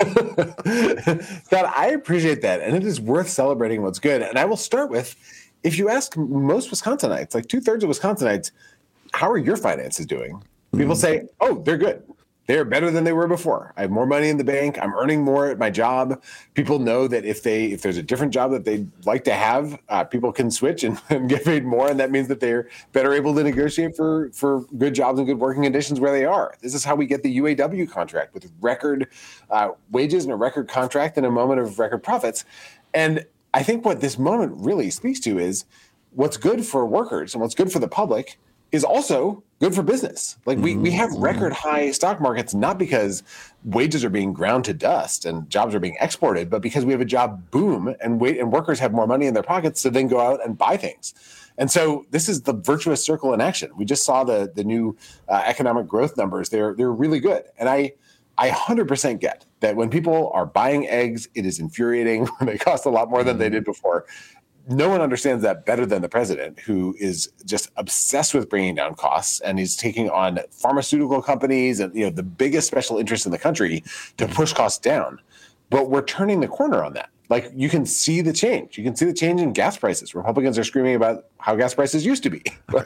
Scott, I appreciate that. And it is worth celebrating what's good. And I will start with, if you ask most Wisconsinites, like 2/3 of Wisconsinites, how are your finances doing? People say, oh, they're good. They're better than they were before. I have more money in the bank. I'm earning more at my job. People know that if there's a different job that they'd like to have, people can switch and get paid more. And that means that they're better able to negotiate for good jobs and good working conditions where they are. This is how we get the UAW contract with record wages and a record contract in a moment of record profits. And I think what this moment really speaks to is what's good for workers and what's good for the public is also good for business. Like we have record high stock markets, not because wages are being ground to dust and jobs are being exported, but because we have a job boom and workers have more money in their pockets to then go out and buy things. And so this is the virtuous circle in action. We just saw the new economic growth numbers. They're really good. And I 100% get that when people are buying eggs, it is infuriating when they cost a lot more than they did before. No one understands that better than the president, who is just obsessed with bringing down costs, and he's taking on pharmaceutical companies and the biggest special interests in the country to push costs down. But we're turning the corner on that. Like, you can see the change. You can see the change in gas prices. Republicans are screaming about how gas prices used to be.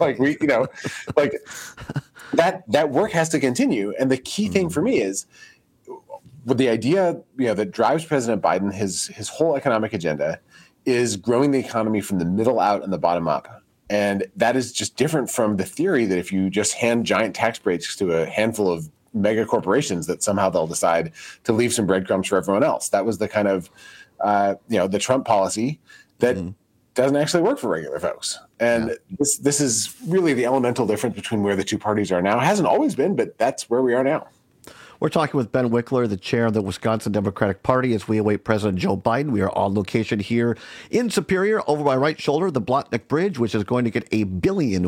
That work has to continue. And the key thing for me is with the idea, that drives President Biden, his whole economic agenda is growing the economy from the middle out and the bottom up. And that is just different from the theory that if you just hand giant tax breaks to a handful of mega corporations, that somehow they'll decide to leave some breadcrumbs for everyone else. That was the kind of, the Trump policy that doesn't actually work for regular folks. And this is really the elemental difference between where the two parties are now. It hasn't always been, but that's where we are now. We're talking with Ben Wickler, the chair of the Wisconsin Democratic Party, as we await President Joe Biden. We are on location here in Superior. Over my right shoulder, the Blatnick Bridge, which is going to get $1 billion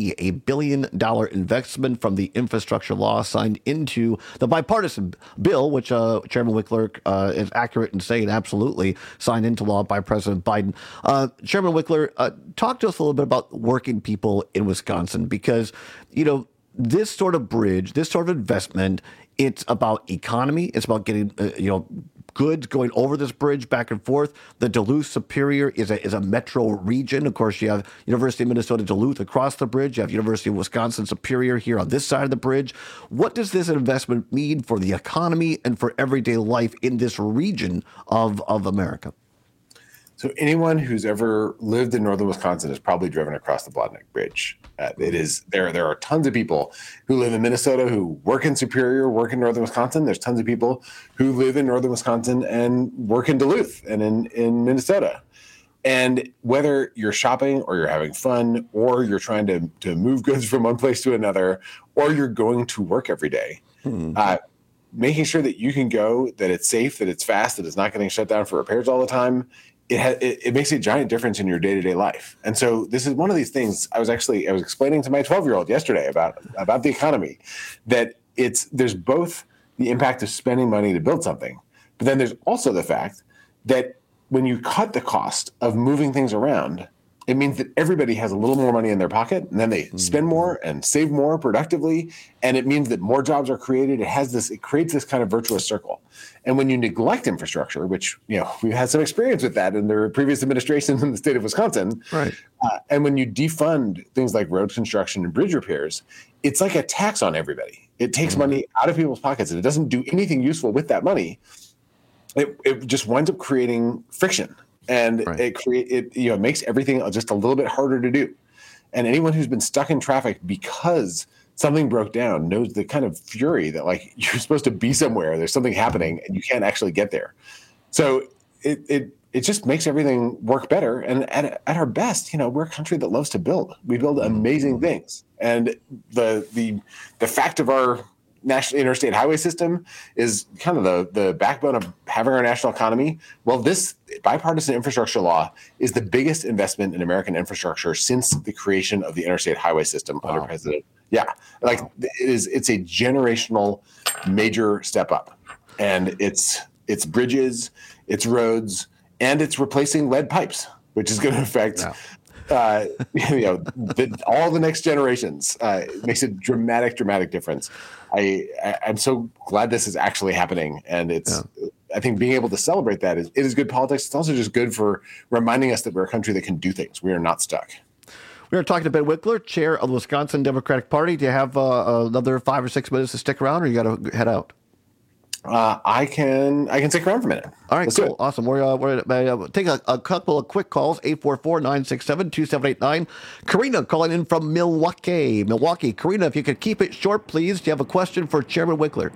investment from the infrastructure law signed into the bipartisan bill, which Chairman Wickler is accurate in saying absolutely signed into law by President Biden. Chairman Wickler, talk to us a little bit about working people in Wisconsin, because, this sort of bridge, this sort of investment, it's about economy. It's about getting, goods going over this bridge back and forth. The Duluth Superior is a metro region. Of course, you have University of Minnesota Duluth across the bridge. You have University of Wisconsin Superior here on this side of the bridge. What does this investment mean for the economy and for everyday life in this region of America? So anyone who's ever lived in northern Wisconsin has probably driven across the Blatnick Bridge. There are tons of people who live in Minnesota who work in Superior, work in northern Wisconsin. There's tons of people who live in northern Wisconsin and work in Duluth and in Minnesota. And whether you're shopping or you're having fun or you're trying to move goods from one place to another or you're going to work every day, making sure that you can go, that it's safe, that it's fast, that it's not getting shut down for repairs all the time, it makes a giant difference in your day-to-day life. And so this is one of these things. I was explaining to my 12-year-old yesterday about the economy, that there's both the impact of spending money to build something, but then there's also the fact that when you cut the cost of moving things around, it means that everybody has a little more money in their pocket, and then they spend more and save more productively, and it means that more jobs are created. It creates this kind of virtuous circle. And when you neglect infrastructure, which we've had some experience with that in the previous administrations in the state of Wisconsin, right? And when you defund things like road construction and bridge repairs, it's like a tax on everybody. It takes money out of people's pockets, and it doesn't do anything useful with that money. It just winds up creating friction. And it makes everything just a little bit harder to do. And anyone who's been stuck in traffic because something broke down knows the kind of fury that, like, you're supposed to be somewhere, there's something happening, and you can't actually get there. So it just makes everything work better. And at our best, we're a country that loves to build. We build amazing things. And the fact of our national interstate highway system is kind of the backbone of having our national economy. Well, this bipartisan infrastructure law is the biggest investment in American infrastructure since the creation of the interstate highway system under President. Yeah, it's a generational major step up, and it's bridges, it's roads, and it's replacing lead pipes, which is going to affect all the next generations. It makes a dramatic difference. I'm so glad this is actually happening, and I think being able to celebrate that is good politics. It's also just good for reminding us that we're a country that can do things. We are not stuck. We are talking to Ben Wickler, chair of the Wisconsin Democratic Party. Do you have another 5 or 6 minutes to stick around, or you got to head out? I can stick around for a minute. All right, cool. Awesome. We're take a couple of quick calls, 844-967-2789. Karina calling in from Milwaukee. Karina, if you could keep it short, please. Do you have a question for Chairman Wickler?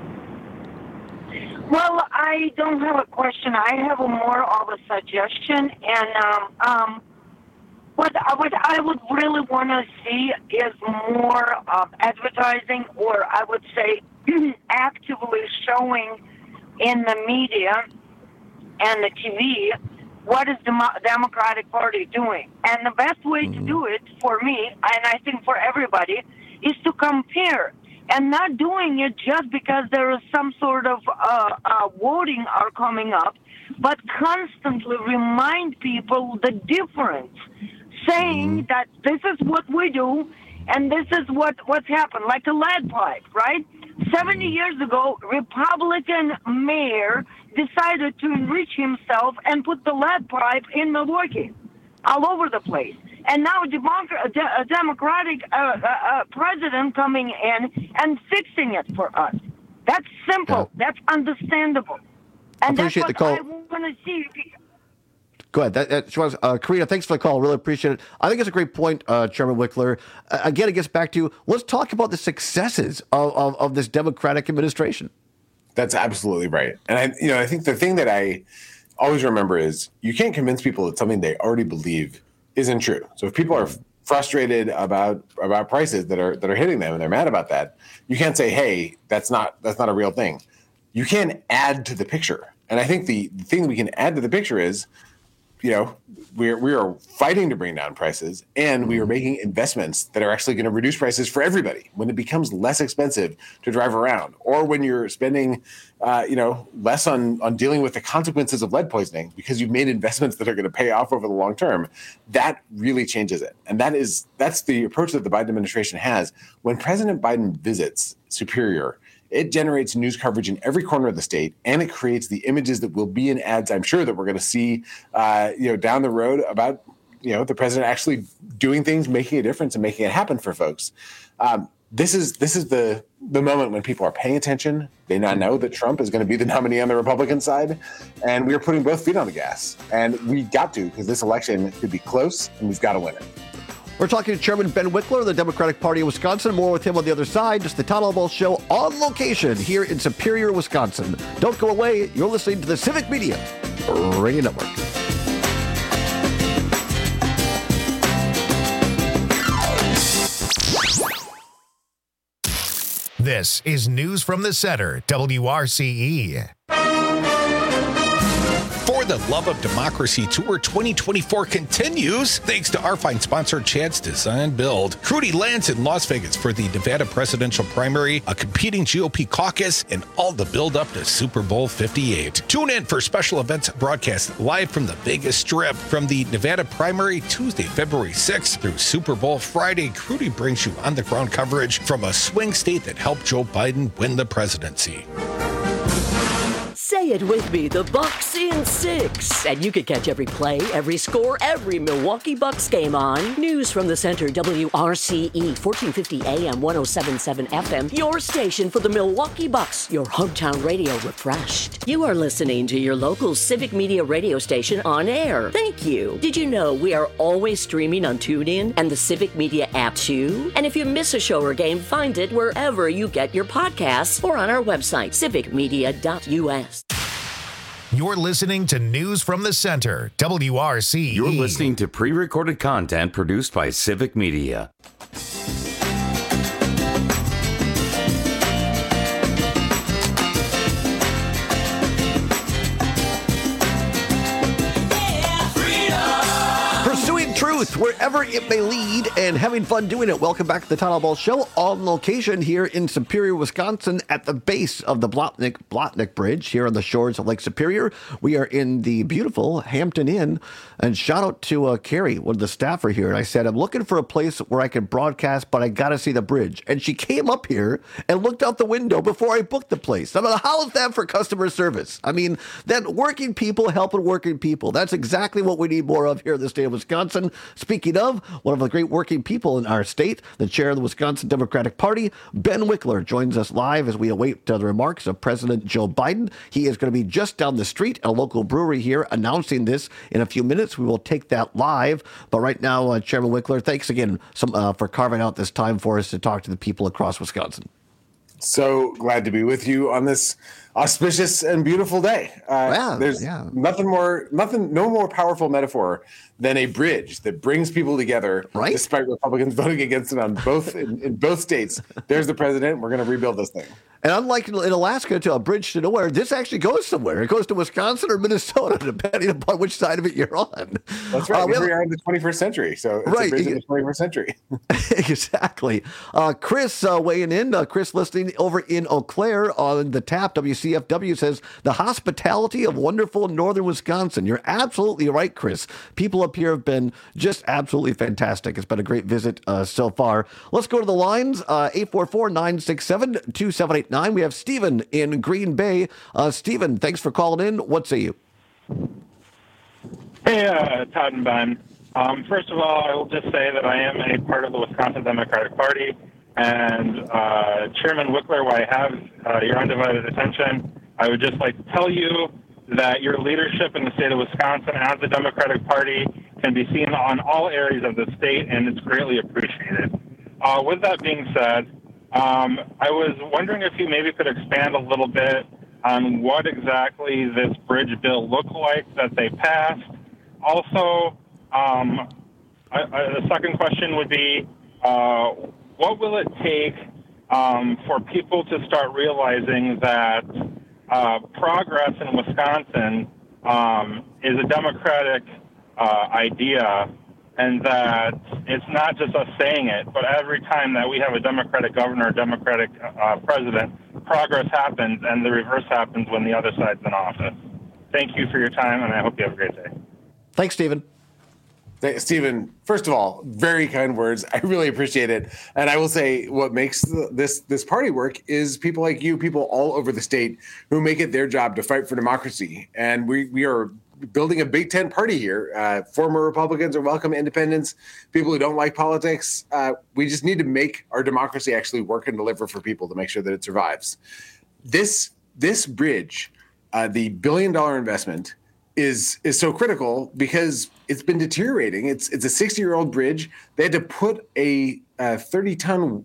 Well, I don't have a question. I have more of a suggestion. And what I would really want to see is more advertising, or I would say actively showing in the media and the TV what is the Democratic Party doing. And the best way to do it for me, and I think for everybody, is to compare. And not doing it just because there is some sort of voting are coming up, but constantly remind people the difference, saying that this is what we do and this is what's happened, like a lead pipe, right? 70 years ago, Republican mayor decided to enrich himself and put the lead pipe in Milwaukee, all over the place. And now a Democratic president coming in and fixing it for us. That's simple. Yeah. That's understandable. And appreciate that's what the call. I want to see. Go ahead. Karina, thanks for the call. Really appreciate it. I think it's a great point, Chairman Wickler. Again, it gets back to, let's talk about the successes of this Democratic administration. That's absolutely right. And I think the thing that I always remember is you can't convince people that something they already believe isn't true. So if people are frustrated about prices that are hitting them, and they're mad about that, you can't say, hey, that's not a real thing. You can add to the picture. And I think the thing we can add to the picture is, we are fighting to bring down prices, and we are making investments that are actually going to reduce prices for everybody when it becomes less expensive to drive around, or when you're spending, less on dealing with the consequences of lead poisoning because you've made investments that are going to pay off over the long term. That really changes it, and that's the approach that the Biden administration has. When President Biden visits Superior, it generates news coverage in every corner of the state, and it creates the images that will be in ads, I'm sure, that we're going to see, down the road about, the president actually doing things, making a difference, and making it happen for folks. This is the moment when people are paying attention. They now know that Trump is going to be the nominee on the Republican side, and we are putting both feet on the gas. And we got to, because this election could be close, and we've got to win it. We're talking to Chairman Ben Wickler of the Democratic Party of Wisconsin. More with him on the other side. Just the Todd Ball Show on location here in Superior, Wisconsin. Don't go away. You're listening to the Civic Media Radio Network. This is News from the Center, WRCE. For the Love of Democracy Tour 2024 continues thanks to our fine sponsor, Chad's Design Build. Crudy lands in Las Vegas for the Nevada presidential primary, a competing GOP caucus, and all the build up to Super Bowl 58. Tune in for special events broadcast live from the Vegas Strip from the Nevada primary Tuesday, February 6th through Super Bowl Friday. Crudy brings you on the ground coverage from a swing state that helped Joe Biden win the presidency. Say it with me, the Bucks in 6. And you can catch every play, every score, every Milwaukee Bucks game on News from the Center, WRCE, 1450 AM, 1077 FM, your station for the Milwaukee Bucks, your hometown radio refreshed. You are listening to your local Civic Media radio station on air. Thank you. Did you know we are always streaming on TuneIn and the Civic Media app too? And if you miss a show or game, find it wherever you get your podcasts or on our website, civicmedia.us. You're listening to News from the Center, WRCE. You're listening to pre-recorded content produced by Civic Media. Truth, wherever it may lead, and having fun doing it. Welcome back to the Todd Ball Show on location here in Superior, Wisconsin, at the base of the Blotnick Bridge here on the shores of Lake Superior. We are in the beautiful Hampton Inn, and shout out to Carrie, one of the staffer here. And I said, I'm looking for a place where I can broadcast, but I got to see the bridge. And she came up here and looked out the window before I booked the place. I mean, how is that for customer service? I mean, that working people helping working people. That's exactly what we need more of here in the state of Wisconsin. Speaking of, one of the great working people in our state, the chair of the Wisconsin Democratic Party, Ben Wickler, joins us live as we await the remarks of President Joe Biden. He is going to be just down the street at a local brewery here announcing this in a few minutes. We will take that live. But right now, Chairman Wickler, thanks again for carving out this time for us to talk to the people across Wisconsin. So glad to be with you on this auspicious and beautiful day. There's no more powerful metaphor than a bridge that brings people together, right? Despite Republicans voting against it on both in both states. There's the president. We're going to rebuild this thing. And unlike in Alaska, to a bridge to nowhere, this actually goes somewhere. It goes to Wisconsin or Minnesota, depending upon which side of it you're on. That's right. We are in the 21st century, so it's a bridge in the 21st century. Exactly. Chris weighing in. Chris listening over in Eau Claire on the TAP, WCFW, says, the hospitality of wonderful northern Wisconsin. You're absolutely right, Chris. People up here have been just absolutely fantastic. It's been a great visit so far. Let's go to the lines. 844-967-2789. We have Stephen in Green Bay. Stephen, thanks for calling in. What say you? Hey, Todd and Ben. First of all, I will just say that I am a part of the Wisconsin Democratic Party. And Chairman Wickler, while I have your undivided attention, I would just like to tell you that your leadership in the state of Wisconsin as the Democratic Party can be seen on all areas of the state, and it's greatly appreciated. With that being said, I was wondering if you maybe could expand a little bit on what exactly this bridge bill looked like that they passed. Also, The second question would be, what will it take for people to start realizing that progress in Wisconsin is a democratic idea, and that it's not just us saying it, but every time that we have a Democratic governor, Democratic president, progress happens, and the reverse happens when the other side's in office. Thank you for your time, and I hope you have a great day. Thanks, Stephen. Stephen, first of all, very kind words. I really appreciate it. And I will say what makes this party work is people like you, people all over the state who make it their job to fight for democracy. And we are building a big tent party here. Former Republicans are welcome, independents, people who don't like politics. We just need to make our democracy actually work and deliver for people to make sure that it survives. This bridge, the $1 billion investment, is so critical because it's been deteriorating. It's a 60-year-old bridge. They had to put a 40-ton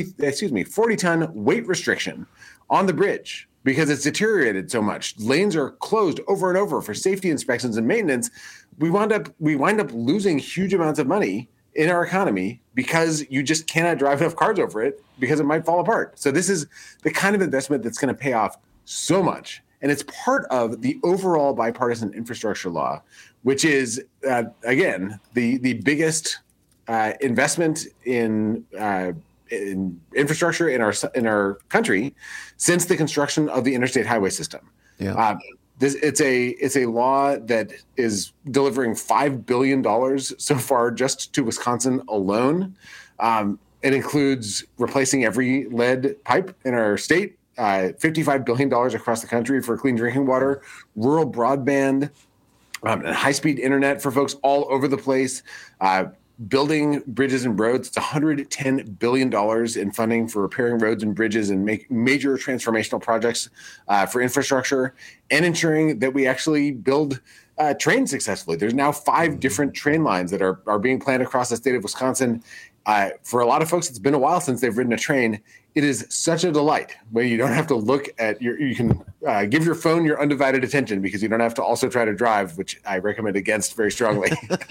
weight restriction on the bridge because it's deteriorated so much. Lanes are closed over and over for safety inspections and maintenance. We wind up losing huge amounts of money in our economy because you just cannot drive enough cars over it because it might fall apart. So this is the kind of investment that's going to pay off so much. And it's part of the overall bipartisan infrastructure law, which is, again, the biggest investment in infrastructure in our country since the construction of the interstate highway system. Yeah. It's a law that is delivering $5 billion so far just to Wisconsin alone. It includes replacing every lead pipe in our state. $55 billion across the country for clean drinking water, rural broadband, and high-speed internet for folks all over the place, building bridges and roads. It's $110 billion in funding for repairing roads and bridges and make major transformational projects for infrastructure, and ensuring that we actually build trains successfully. There's now 5 different train lines that are being planned across the state of Wisconsin. For a lot of folks, it's been a while since they've ridden a train. It is such a delight where you don't have to look at you can give your phone your undivided attention because you don't have to also try to drive, which I recommend against very strongly.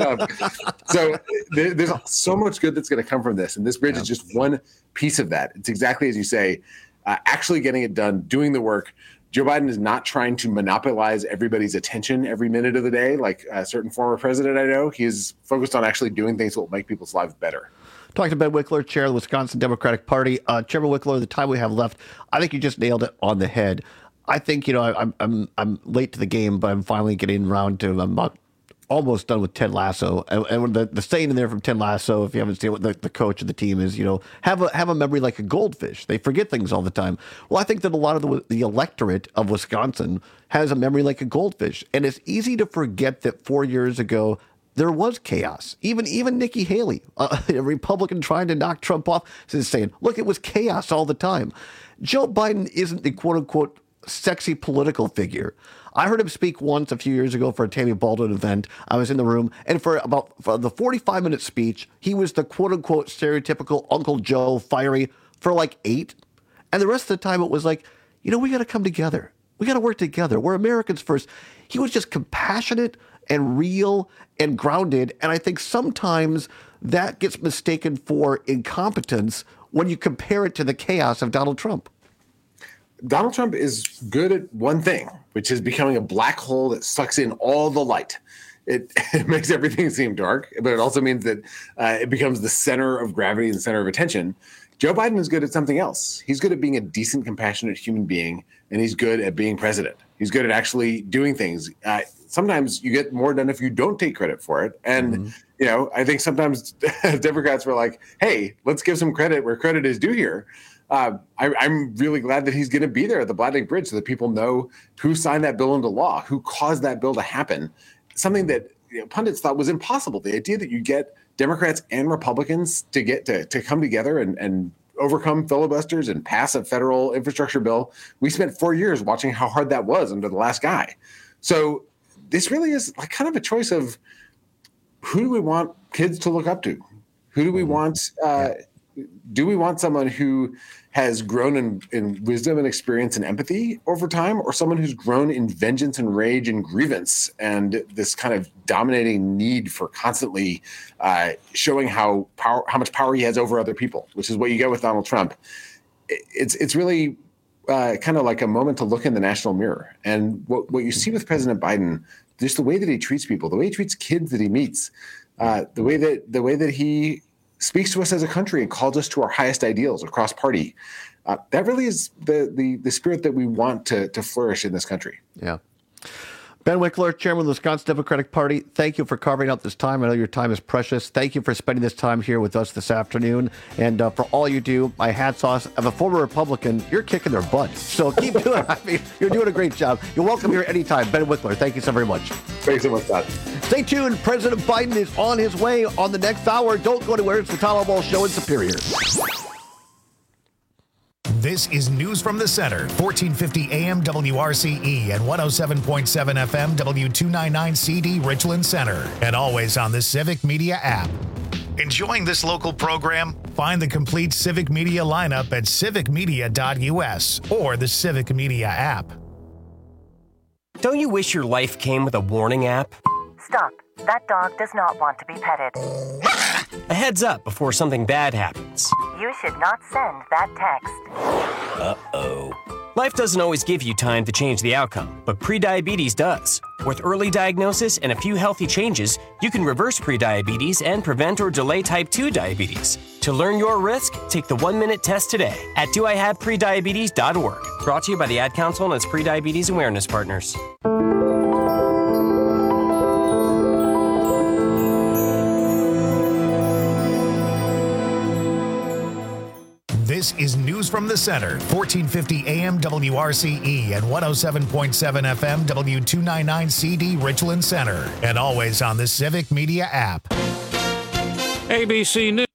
So there's so much good that's going to come from this. And this bridge is just one piece of that. It's exactly as you say, actually getting it done, doing the work. Joe Biden is not trying to monopolize everybody's attention every minute of the day, like a certain former president I know. He is focused on actually doing things that will make people's lives better. Talking to Ben Wickler, chair of the Wisconsin Democratic Party. Chairman Wickler, the time we have left, I think you just nailed it on the head. I think, I'm late to the game, but I'm finally getting around to, I'm almost done with Ted Lasso. And the saying in there from Ted Lasso, if you haven't seen what the coach of the team is, have a memory like a goldfish. They forget things all the time. Well, I think that a lot of the electorate of Wisconsin has a memory like a goldfish. And it's easy to forget that 4 years ago, there was chaos. Even Nikki Haley, a Republican trying to knock Trump off, is saying, look, it was chaos all the time. Joe Biden isn't the quote-unquote sexy political figure. I heard him speak once a few years ago for a Tammy Baldwin event. I was in the room, and for the 45-minute speech, he was the quote-unquote stereotypical Uncle Joe, fiery, for like 8. And the rest of the time, it was like, we got to come together. We got to work together. We're Americans first. He was just compassionate and real and grounded. And I think sometimes that gets mistaken for incompetence when you compare it to the chaos of Donald Trump. Donald Trump is good at one thing, which is becoming a black hole that sucks in all the light. It makes everything seem dark, but it also means that it becomes the center of gravity and the center of attention. Joe Biden is good at something else. He's good at being a decent, compassionate human being, and he's good at being president. He's good at actually doing things. Sometimes you get more done if you don't take credit for it. And, I think sometimes Democrats were like, hey, let's give some credit where credit is due here. I'm really glad that he's going to be there at the Blatnick Bridge so that people know who signed that bill into law, who caused that bill to happen. Something that pundits thought was impossible. The idea that you get Democrats and Republicans to get to come together and overcome filibusters and pass a federal infrastructure bill. We spent 4 years watching how hard that was under the last guy. So this really is like kind of a choice of who do we want kids to look up to? Who do we want do we want someone who has grown in wisdom and experience and empathy over time, or someone who's grown in vengeance and rage and grievance and this kind of dominating need for constantly showing how much power he has over other people, which is what you get with Donald Trump. It's really kind of like a moment to look in the national mirror. And what you see with President Biden, just the way that he treats people, the way he treats kids that he meets, the way that he speaks to us as a country and calls us to our highest ideals across party. That really is the spirit that we want to flourish in this country. Yeah. Ben Wickler, Chairman of the Wisconsin Democratic Party, thank you for carving out this time. I know your time is precious. Thank you for spending this time here with us this afternoon. And for all you do, my hat's off. As a former Republican, you're kicking their butt. So keep doing it. I mean, you're doing a great job. You're welcome here anytime. Ben Wickler, thank you so very much. Thanks so much, Todd. Stay tuned. President Biden is on his way on the next hour. Don't go anywhere. It's the Tyler Ball Show in Superior. This is News from the Center, 1450 AM WRCE and 107.7 FM W299CD Richland Center, and always on the Civic Media app. Enjoying this local program? Find the complete Civic Media lineup at civicmedia.us or the Civic Media app. Don't you wish your life came with a warning app? Stop. That dog does not want to be petted. A heads up before something bad happens. You should not send that text. Uh-oh. Life doesn't always give you time to change the outcome, but prediabetes does. With early diagnosis and a few healthy changes, you can reverse prediabetes and prevent or delay type 2 diabetes. To learn your risk, take the 1-minute test today at doihaveprediabetes.org. Brought to you by the Ad Council and its prediabetes awareness partners. This is News from the Center, 1450 AM WRCE and 107.7 FM W299CD Richland Center, and always on the Civic Media app. ABC News.